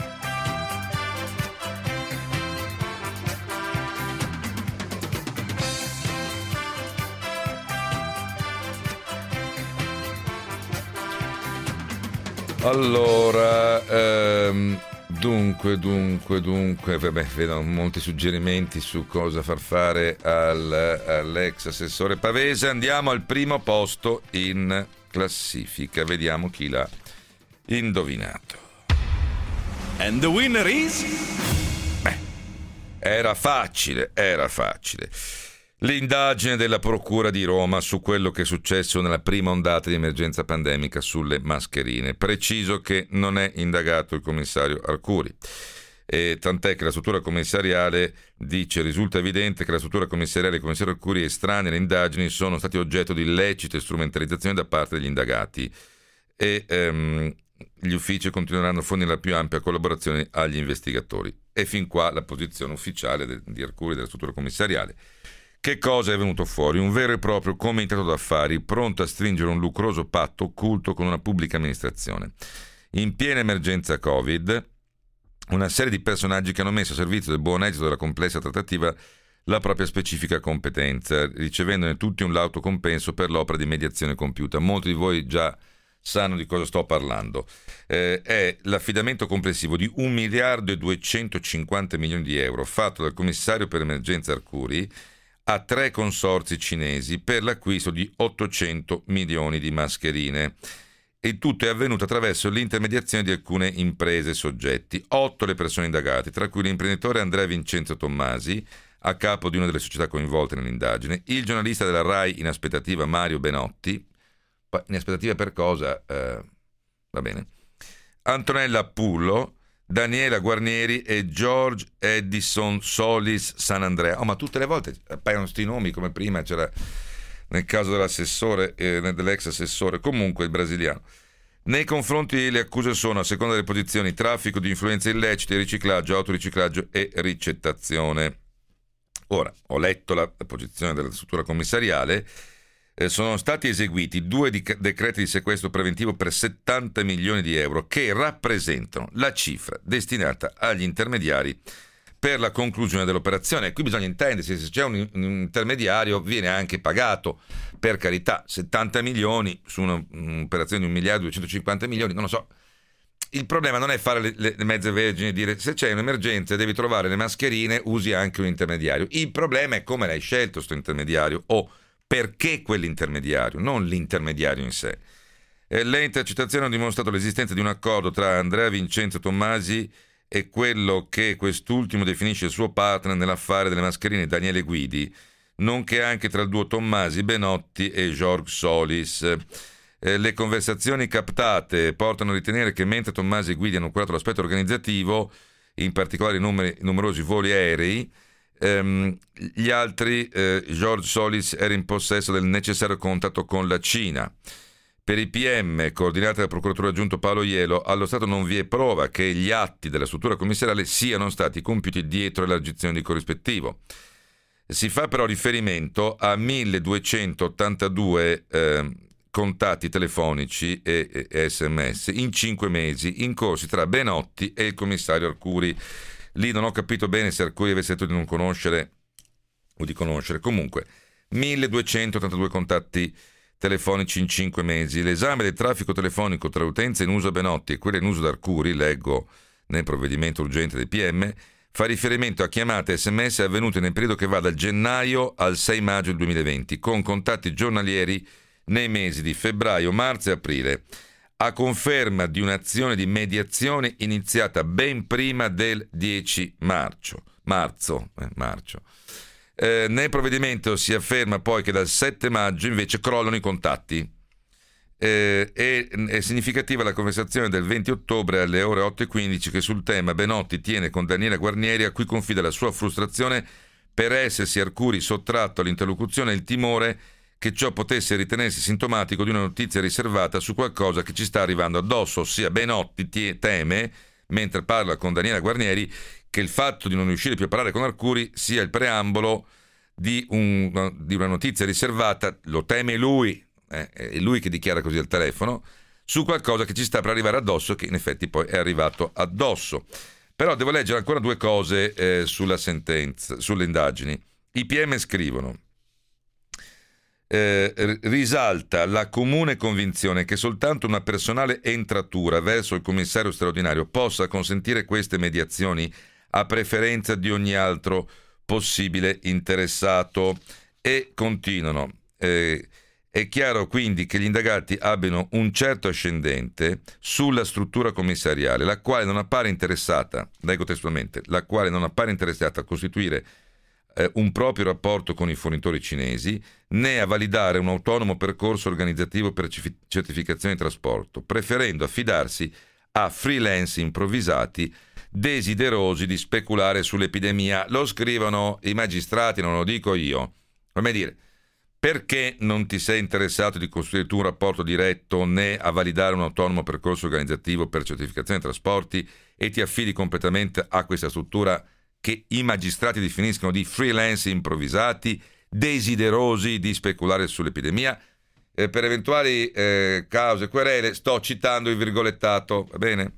Allora, ehm, dunque, dunque, dunque, vabbè, vedo molti suggerimenti su cosa far fare al, all'ex assessore Pavese. Andiamo al primo posto in classifica, vediamo chi l'ha indovinato.
And the winner is?
Beh, era facile, era facile. L'indagine della Procura di Roma su quello che è successo nella prima ondata di emergenza pandemica sulle mascherine. Preciso che non è indagato il commissario Arcuri. E tant'è che la struttura commissariale dice: risulta evidente che la struttura commissariale e il commissario Arcuri estranei alle indagini sono stati oggetto di illecite strumentalizzazioni da parte degli indagati e ehm, gli uffici continueranno a fornire la più ampia collaborazione agli investigatori. E fin qua la posizione ufficiale de- di Arcuri della struttura commissariale. Che cosa è venuto fuori? Un vero e proprio comitato d'affari pronto a stringere un lucroso patto occulto con una pubblica amministrazione. In piena emergenza Covid, una serie di personaggi che hanno messo a servizio del buon esito della complessa trattativa la propria specifica competenza, ricevendone tutti un lauto compenso per l'opera di mediazione compiuta. Molti di voi già sanno di cosa sto parlando. Eh, è l'affidamento complessivo di un miliardo e duecentocinquanta milioni di euro fatto dal commissario per emergenza Arcuri a tre consorzi cinesi per l'acquisto di ottocento milioni di mascherine. Il tutto è avvenuto attraverso l'intermediazione di alcune imprese soggetti. Otto le persone indagate, tra cui l'imprenditore Andrea Vincenzo Tommasi, a capo di una delle società coinvolte nell'indagine, il giornalista della RAI in aspettativa Mario Benotti, in aspettativa per cosa? Eh, va bene. Antonella Pullo, Daniela Guarnieri e George Edison Solis Sanandrea. Oh, ma tutte le volte appaiono sti nomi, come prima c'era nel caso dell'assessore, eh, dell'ex assessore, comunque il brasiliano. Nei confronti le accuse sono, a seconda delle posizioni, traffico di influenze illecite, riciclaggio, autoriciclaggio e ricettazione. Ora, ho letto la, la posizione della struttura commissariale. Eh, sono stati eseguiti due di- decreti di sequestro preventivo per settanta milioni di euro che rappresentano la cifra destinata agli intermediari per la conclusione dell'operazione. Qui bisogna intendersi, se c'è un, un intermediario viene anche pagato, per carità. Settanta milioni su una, un'operazione di un miliardo e duecentocinquanta milioni, non lo so. Il problema non è fare le, le, le mezze vergini e dire: se c'è un'emergenza e devi trovare le mascherine, usi anche un intermediario. Il problema è come l'hai scelto sto intermediario, o perché quell'intermediario, non l'intermediario in sé. E le intercettazioni hanno dimostrato l'esistenza di un accordo tra Andrea Vincenzo Tommasi e quello che quest'ultimo definisce il suo partner nell'affare delle mascherine, Daniele Guidi, nonché anche tra il duo Tommasi Benotti e George Solis. Eh, le conversazioni captate portano a ritenere che mentre Tommasi e Guidi hanno curato l'aspetto organizzativo, in particolare i numeri, numerosi voli aerei, ehm, gli altri, eh, George Solis era in possesso del necessario contatto con la Cina. Per i P M, coordinati dal procuratore aggiunto Paolo Ielo, allo Stato non vi è prova che gli atti della struttura commissariale siano stati compiuti dietro l'elargizione di corrispettivo. Si fa però riferimento a milleduecentottantadue eh, contatti telefonici e, e sms in cinque mesi in corsi tra Benotti e il commissario Arcuri. Lì non ho capito bene se Arcuri avesse detto di non conoscere o di conoscere. Comunque, milleduecentottantadue contatti telefonici in cinque mesi. L'esame del traffico telefonico tra l'utenza in uso a Benotti e quella in uso da Arcuri, leggo nel provvedimento urgente dei P M, fa riferimento a chiamate e sms avvenute nel periodo che va dal gennaio al sei maggio del duemilaventi, con contatti giornalieri nei mesi di febbraio, marzo e aprile, a conferma di un'azione di mediazione iniziata ben prima del dieci marzo. Marzo, eh, marzo. Eh, nel provvedimento si afferma poi che dal sette maggio invece crollano i contatti. Eh, è, è significativa la conversazione del venti ottobre alle ore otto e quindici che sul tema Benotti tiene con Daniela Guarnieri, a cui confida la sua frustrazione per essersi Arcuri sottratto all'interlocuzione il timore che ciò potesse ritenersi sintomatico di una notizia riservata su qualcosa che ci sta arrivando addosso, ossia Benotti tie- teme, mentre parla con Daniela Guarnieri, che il fatto di non riuscire più a parlare con Arcuri sia il preambolo di, un, di una notizia riservata, lo teme lui, eh, è lui che dichiara così al telefono, su qualcosa che ci sta per arrivare addosso, che in effetti poi è arrivato addosso. Però devo leggere ancora due cose eh, sulla sentenza, sulle indagini. I P M scrivono: eh, risalta la comune convinzione che soltanto una personale entratura verso il commissario straordinario possa consentire queste mediazioni a preferenza di ogni altro possibile interessato. E continuano: eh, è chiaro quindi che gli indagati abbiano un certo ascendente sulla struttura commissariale, la quale non appare interessata, leggo testualmente, la quale non appare interessata a costituire eh, un proprio rapporto con i fornitori cinesi, né a validare un autonomo percorso organizzativo per certificazione di trasporto, preferendo affidarsi a freelance improvvisati desiderosi di speculare sull'epidemia. Lo scrivono i magistrati, non lo dico io. Come dire, perché non ti sei interessato di costruire tu un rapporto diretto né a validare un autonomo percorso organizzativo per certificazione dei trasporti e ti affidi completamente a questa struttura che i magistrati definiscono di freelance improvvisati, desiderosi di speculare sull'epidemia? Eh, per eventuali eh, cause, querele, sto citando il virgolettato, va bene?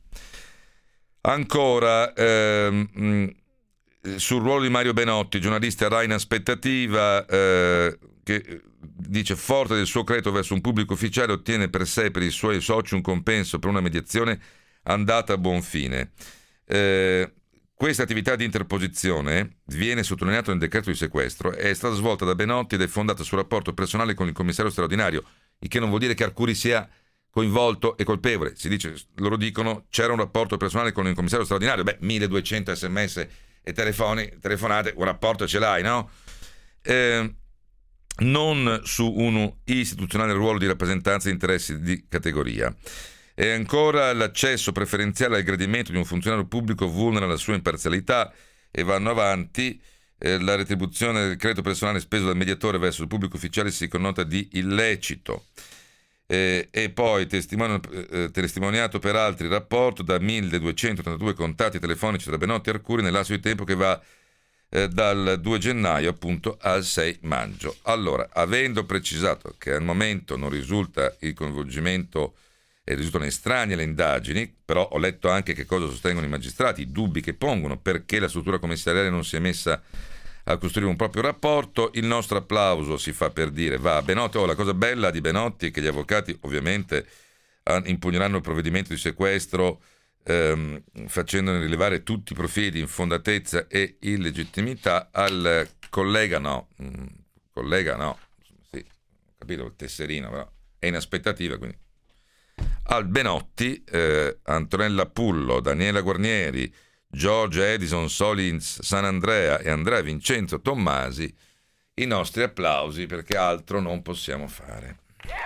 Ancora, ehm, sul ruolo di Mario Benotti, giornalista Rai in aspettativa, eh, che dice: forte del suo credo verso un pubblico ufficiale, ottiene per sé e per i suoi soci un compenso per una mediazione andata a buon fine. Eh, questa attività di interposizione, viene sottolineato nel decreto di sequestro, è stata svolta da Benotti ed è fondata sul rapporto personale con il commissario straordinario, il che non vuol dire che Arcuri sia coinvolto e colpevole. Si dice, loro dicono, c'era un rapporto personale con il commissario straordinario. Beh, milleduecento sms e telefoni, telefonate, un rapporto ce l'hai, no? Eh, non su un istituzionale ruolo di rappresentanza di interessi di categoria. E ancora, l'accesso preferenziale al gradimento di un funzionario pubblico vulnera la sua imparzialità, e vanno avanti. Eh, la retribuzione del credito personale speso dal mediatore verso il pubblico ufficiale si connota di illecito. Eh, e poi testimoni- eh, testimoniato per altri il rapporto da milleduecentottantadue contatti telefonici tra Benotti e Arcuri nell'arco di tempo che va eh, dal due gennaio appunto al sei maggio. Allora, avendo precisato che al momento non risulta il coinvolgimento e risultano estranee le indagini, però ho letto anche che cosa sostengono i magistrati, i dubbi che pongono perché la struttura commissariale non si è messa a costruire un proprio rapporto, il nostro applauso, si fa per dire, va a Benotti. Oh, la cosa bella di Benotti è che gli avvocati ovviamente impugneranno il provvedimento di sequestro ehm, facendone rilevare tutti i profili di infondatezza e illegittimità. Al collega no, mm, collega no, sì, ho capito il tesserino, però è in aspettativa, quindi. Al Benotti, eh, Antonella Pullo, Daniela Guarnieri, Giorgia Edison Solins San Andrea e Andrea Vincenzo Tommasi, i nostri applausi, perché altro non possiamo fare.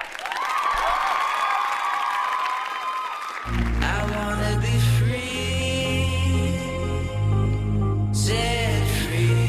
I wanna be free, set free.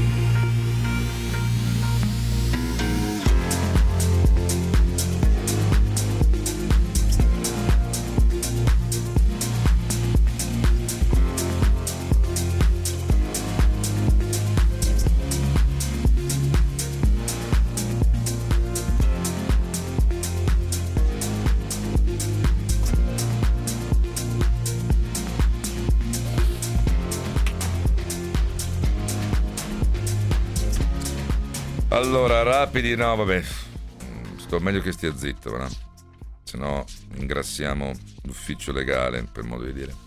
Allora, rapidi, no, vabbè, sto meglio che stia zitto, no? Se no ingrassiamo l'ufficio legale, per modo di dire.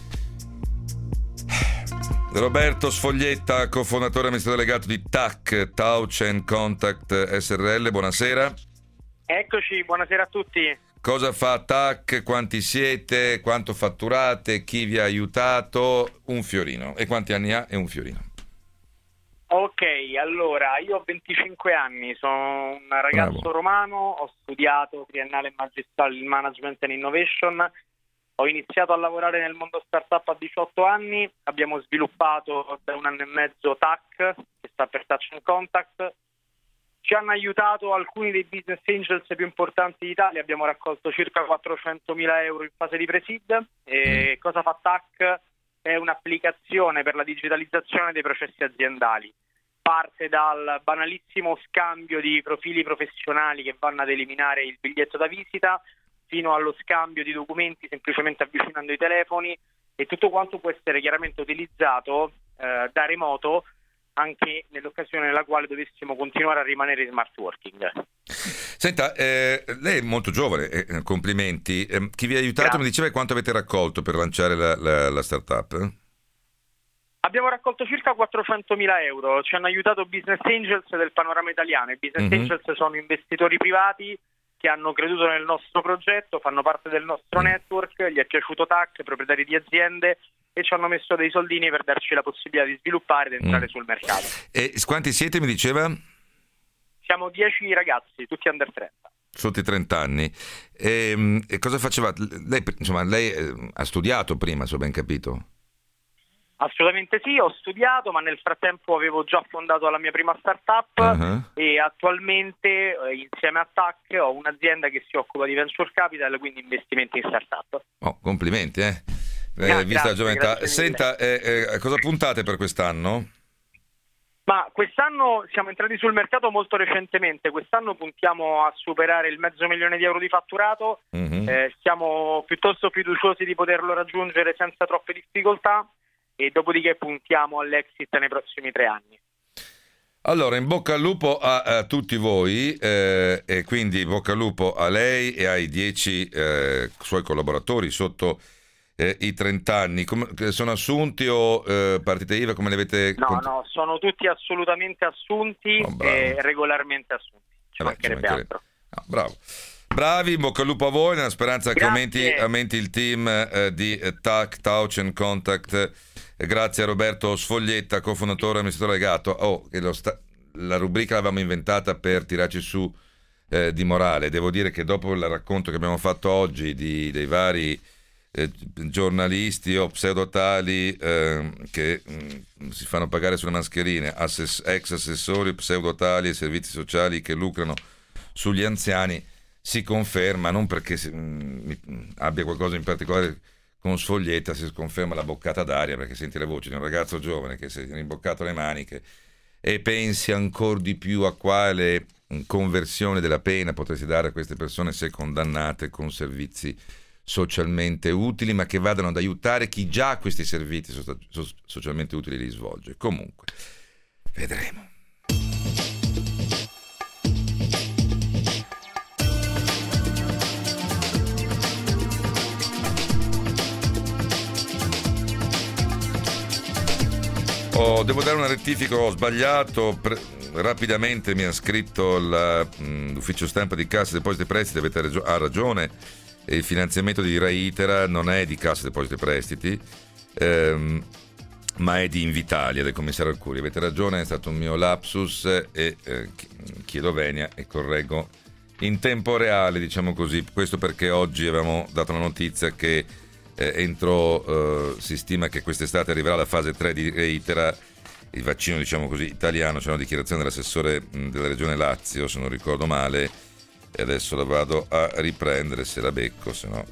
Roberto Sfoglietta, cofondatore e amministratore delegato di T A C, Touch and Contact S R L, buonasera.
Eccoci, buonasera a tutti.
Cosa fa T A C? Quanti siete? Quanto fatturate? Chi vi ha aiutato? Un fiorino. E quanti anni ha? E un fiorino.
Ok, allora, io ho venticinque anni, sono un ragazzo
Bravo.
romano, ho studiato triennale e magistrale in Management and Innovation, ho iniziato a lavorare nel mondo startup a diciotto anni, abbiamo sviluppato da un anno e mezzo T A C, che sta per Touch and Contact. Ci hanno aiutato alcuni dei business angels più importanti d'Italia, abbiamo raccolto circa quattrocentomila euro in fase di pre-seed. E cosa fa T A C? È un'applicazione per la digitalizzazione dei processi aziendali. Parte dal banalissimo scambio di profili professionali che vanno ad eliminare il biglietto da visita, fino allo scambio di documenti semplicemente avvicinando i telefoni, e tutto quanto può essere chiaramente utilizzato eh, da remoto anche nell'occasione nella quale dovessimo continuare a rimanere in smart working.
Senta, eh, lei è molto giovane, eh, complimenti. Eh, chi vi ha aiutato?
Grazie.
Mi diceva quanto avete raccolto per lanciare la, la, la startup?
Abbiamo raccolto circa quattrocentomila euro, ci hanno aiutato business angels del panorama italiano. I business
Mm-hmm.
angels sono investitori privati che hanno creduto nel nostro progetto, fanno parte del nostro network, gli è piaciuto T A C, proprietari di aziende, e ci hanno messo dei soldini per darci la possibilità di sviluppare ed entrare
Mm.
sul mercato.
E quanti siete, mi diceva?
Siamo dieci ragazzi, tutti under trenta.
Sotto i trenta anni. E, e cosa faceva? Lei, insomma, lei eh, ha studiato prima, se ho ben capito.
Assolutamente sì, ho studiato, ma nel frattempo avevo già fondato la mia prima startup
Uh-huh.
e attualmente eh, insieme a T A C ho un'azienda che si occupa di venture capital, quindi investimenti in startup.
Oh, complimenti, eh. Eh,
Gra-
vista la
grazie,
gioventà.
grazie mille.
Senta, eh, eh, cosa puntate per quest'anno?
Ma quest'anno siamo entrati sul mercato molto recentemente, quest'anno puntiamo a superare il mezzo milione di euro di fatturato,
Mhm.
eh, siamo piuttosto fiduciosi di poterlo raggiungere senza troppe difficoltà, e dopodiché puntiamo all'exit nei prossimi tre anni.
Allora, in bocca al lupo a, a tutti voi, eh, e quindi in bocca al lupo a lei e ai dieci eh, suoi collaboratori sotto eh, i trenta anni. Come, sono assunti o eh, partite I V A? Come le avete...
No,
cont-
no, sono tutti assolutamente assunti
Oh, bravo.
e regolarmente assunti, ci
Vabbè, ci
mancherebbe
mancherebbe.
altro.
No, bravo. Bravi, in bocca al lupo a voi, nella speranza che
Grazie.
aumenti, aumenti il team eh, di eh, T A C, Touch and Contact. Eh, grazie a Roberto Sfoglietta, cofondatore e amministratore legato. Oh, che lo sta- la rubrica l'avevamo inventata per tirarci su eh, di morale. Devo dire che dopo il racconto che abbiamo fatto oggi di, dei vari eh, giornalisti o pseudotali eh, che mh, si fanno pagare sulle mascherine, assess- ex assessori, pseudotali e servizi sociali che lucrano sugli anziani, si conferma, non perché si, mh, abbia qualcosa in particolare con Sfoglietta, si conferma la boccata d'aria, perché senti le voci di un ragazzo giovane che si è rimboccato le maniche e pensi ancora di più a quale conversione della pena potresti dare a queste persone se condannate con servizi socialmente utili, ma che vadano ad aiutare chi già questi servizi so- so- socialmente utili li svolge. Comunque, vedremo. Oh, devo dare una rettifica, ho sbagliato. Pre- rapidamente mi ha scritto la, mh, l'ufficio stampa di Cassa Depositi e Prestiti, avete ragio- ha ragione, il finanziamento di Reitera non è di Cassa Depositi e Prestiti, ehm, ma è di Invitalia, del commissario Arcuri. Avete ragione, è stato un mio lapsus e eh, chiedo venia e correggo in tempo reale, diciamo così. Questo perché oggi avevamo dato la notizia che Eh, entro eh, si stima che quest'estate arriverà la fase tre di Reitera, il vaccino, diciamo così, italiano. C'è una dichiarazione dell'assessore mh, della regione Lazio, se non ricordo male, e adesso la vado a riprendere se la becco, se no.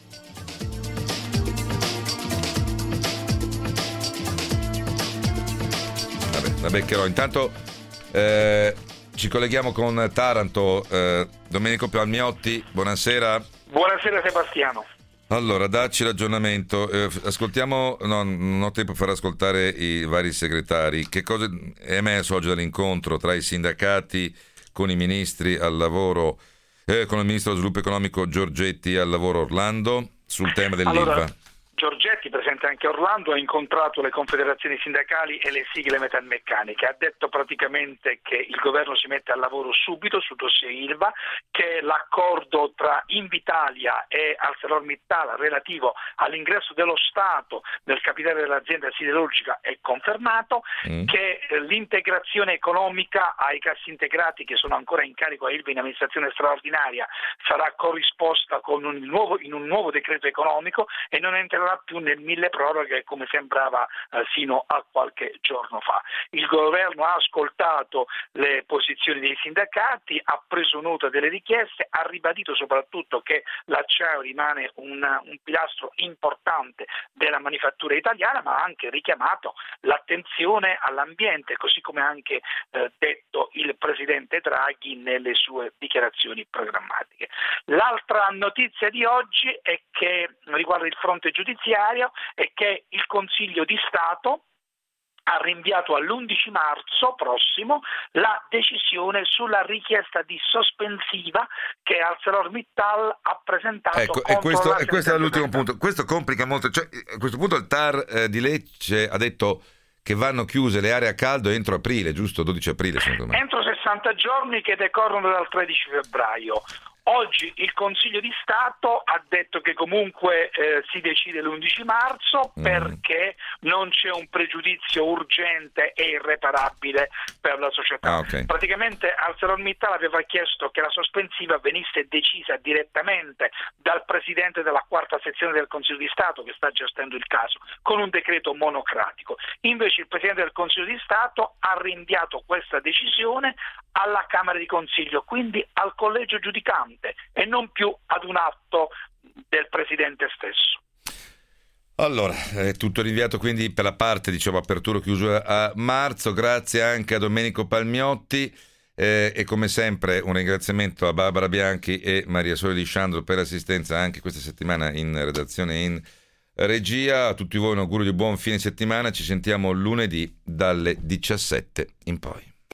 Vabbè, la beccherò. Intanto eh, ci colleghiamo con Taranto. eh, Domenico Palmiotti, buonasera.
Buonasera Sebastiano.
Allora, dacci l'aggiornamento. Eh, ascoltiamo, no, non ho tempo per ascoltare i vari segretari. Che cosa è emerso oggi dall'incontro tra i sindacati con i ministri al lavoro, eh, con il ministro dello sviluppo economico Giorgetti al lavoro Orlando sul tema dell'I L V A?
Allora, Giorgetti, presente anche a Orlando, ha incontrato le confederazioni sindacali e le sigle metalmeccaniche. Ha detto praticamente che il governo si mette al lavoro subito sul dossier I L V A, che l'accordo tra Invitalia e ArcelorMittal relativo all'ingresso dello Stato nel capitale dell'azienda siderurgica è confermato, mm. che l'integrazione economica ai cassi integrati che sono ancora in carico a I L V A in amministrazione straordinaria sarà corrisposta con un nuovo, in un nuovo decreto economico e non entrerà più nel mille proroghe come sembrava eh, fino a qualche giorno fa. Il governo ha ascoltato le posizioni dei sindacati, ha preso nota delle richieste, ha ribadito soprattutto che l'acciaio rimane un, un pilastro importante della manifattura italiana, ma ha anche richiamato l'attenzione all'ambiente, così come ha anche eh, detto il presidente Draghi nelle sue dichiarazioni programmatiche. L'altra notizia di oggi è che riguarda il fronte giudiziario è che il Consiglio di Stato ha rinviato all'undici marzo prossimo la decisione sulla richiesta di sospensiva che ArcelorMittal ha presentato.
Ecco,
contro
e questo,
la
e questo è l'ultimo
sentenza.
punto. Questo complica molto. Cioè, a questo punto il T A R eh, di Lecce ha detto che vanno chiuse le aree a caldo entro aprile, giusto? dodici aprile, secondo me.
Entro sessanta giorni che decorrono dal tredici febbraio. Oggi il Consiglio di Stato ha detto che comunque eh, si decide l'undici marzo
Mm.
perché non c'è un pregiudizio urgente e irreparabile per la società.
Ah, ok.
Praticamente ArcelorMittal aveva chiesto che la sospensiva venisse decisa direttamente dal Presidente della quarta sezione del Consiglio di Stato, che sta gestendo il caso, con un decreto monocratico. Invece il Presidente del Consiglio di Stato ha rinviato questa decisione alla Camera di Consiglio, quindi al collegio giudicante e non più ad un atto del Presidente stesso.
Allora, è tutto rinviato quindi per la parte, diciamo, apertura chiusura a marzo. Grazie anche a Domenico Palmiotti eh, e come sempre un ringraziamento a Barbara Bianchi e Maria Sole Lisciandro per l'assistenza anche questa settimana in redazione e in regia. A tutti voi un augurio di buon fine settimana, ci sentiamo lunedì dalle diciassette in poi.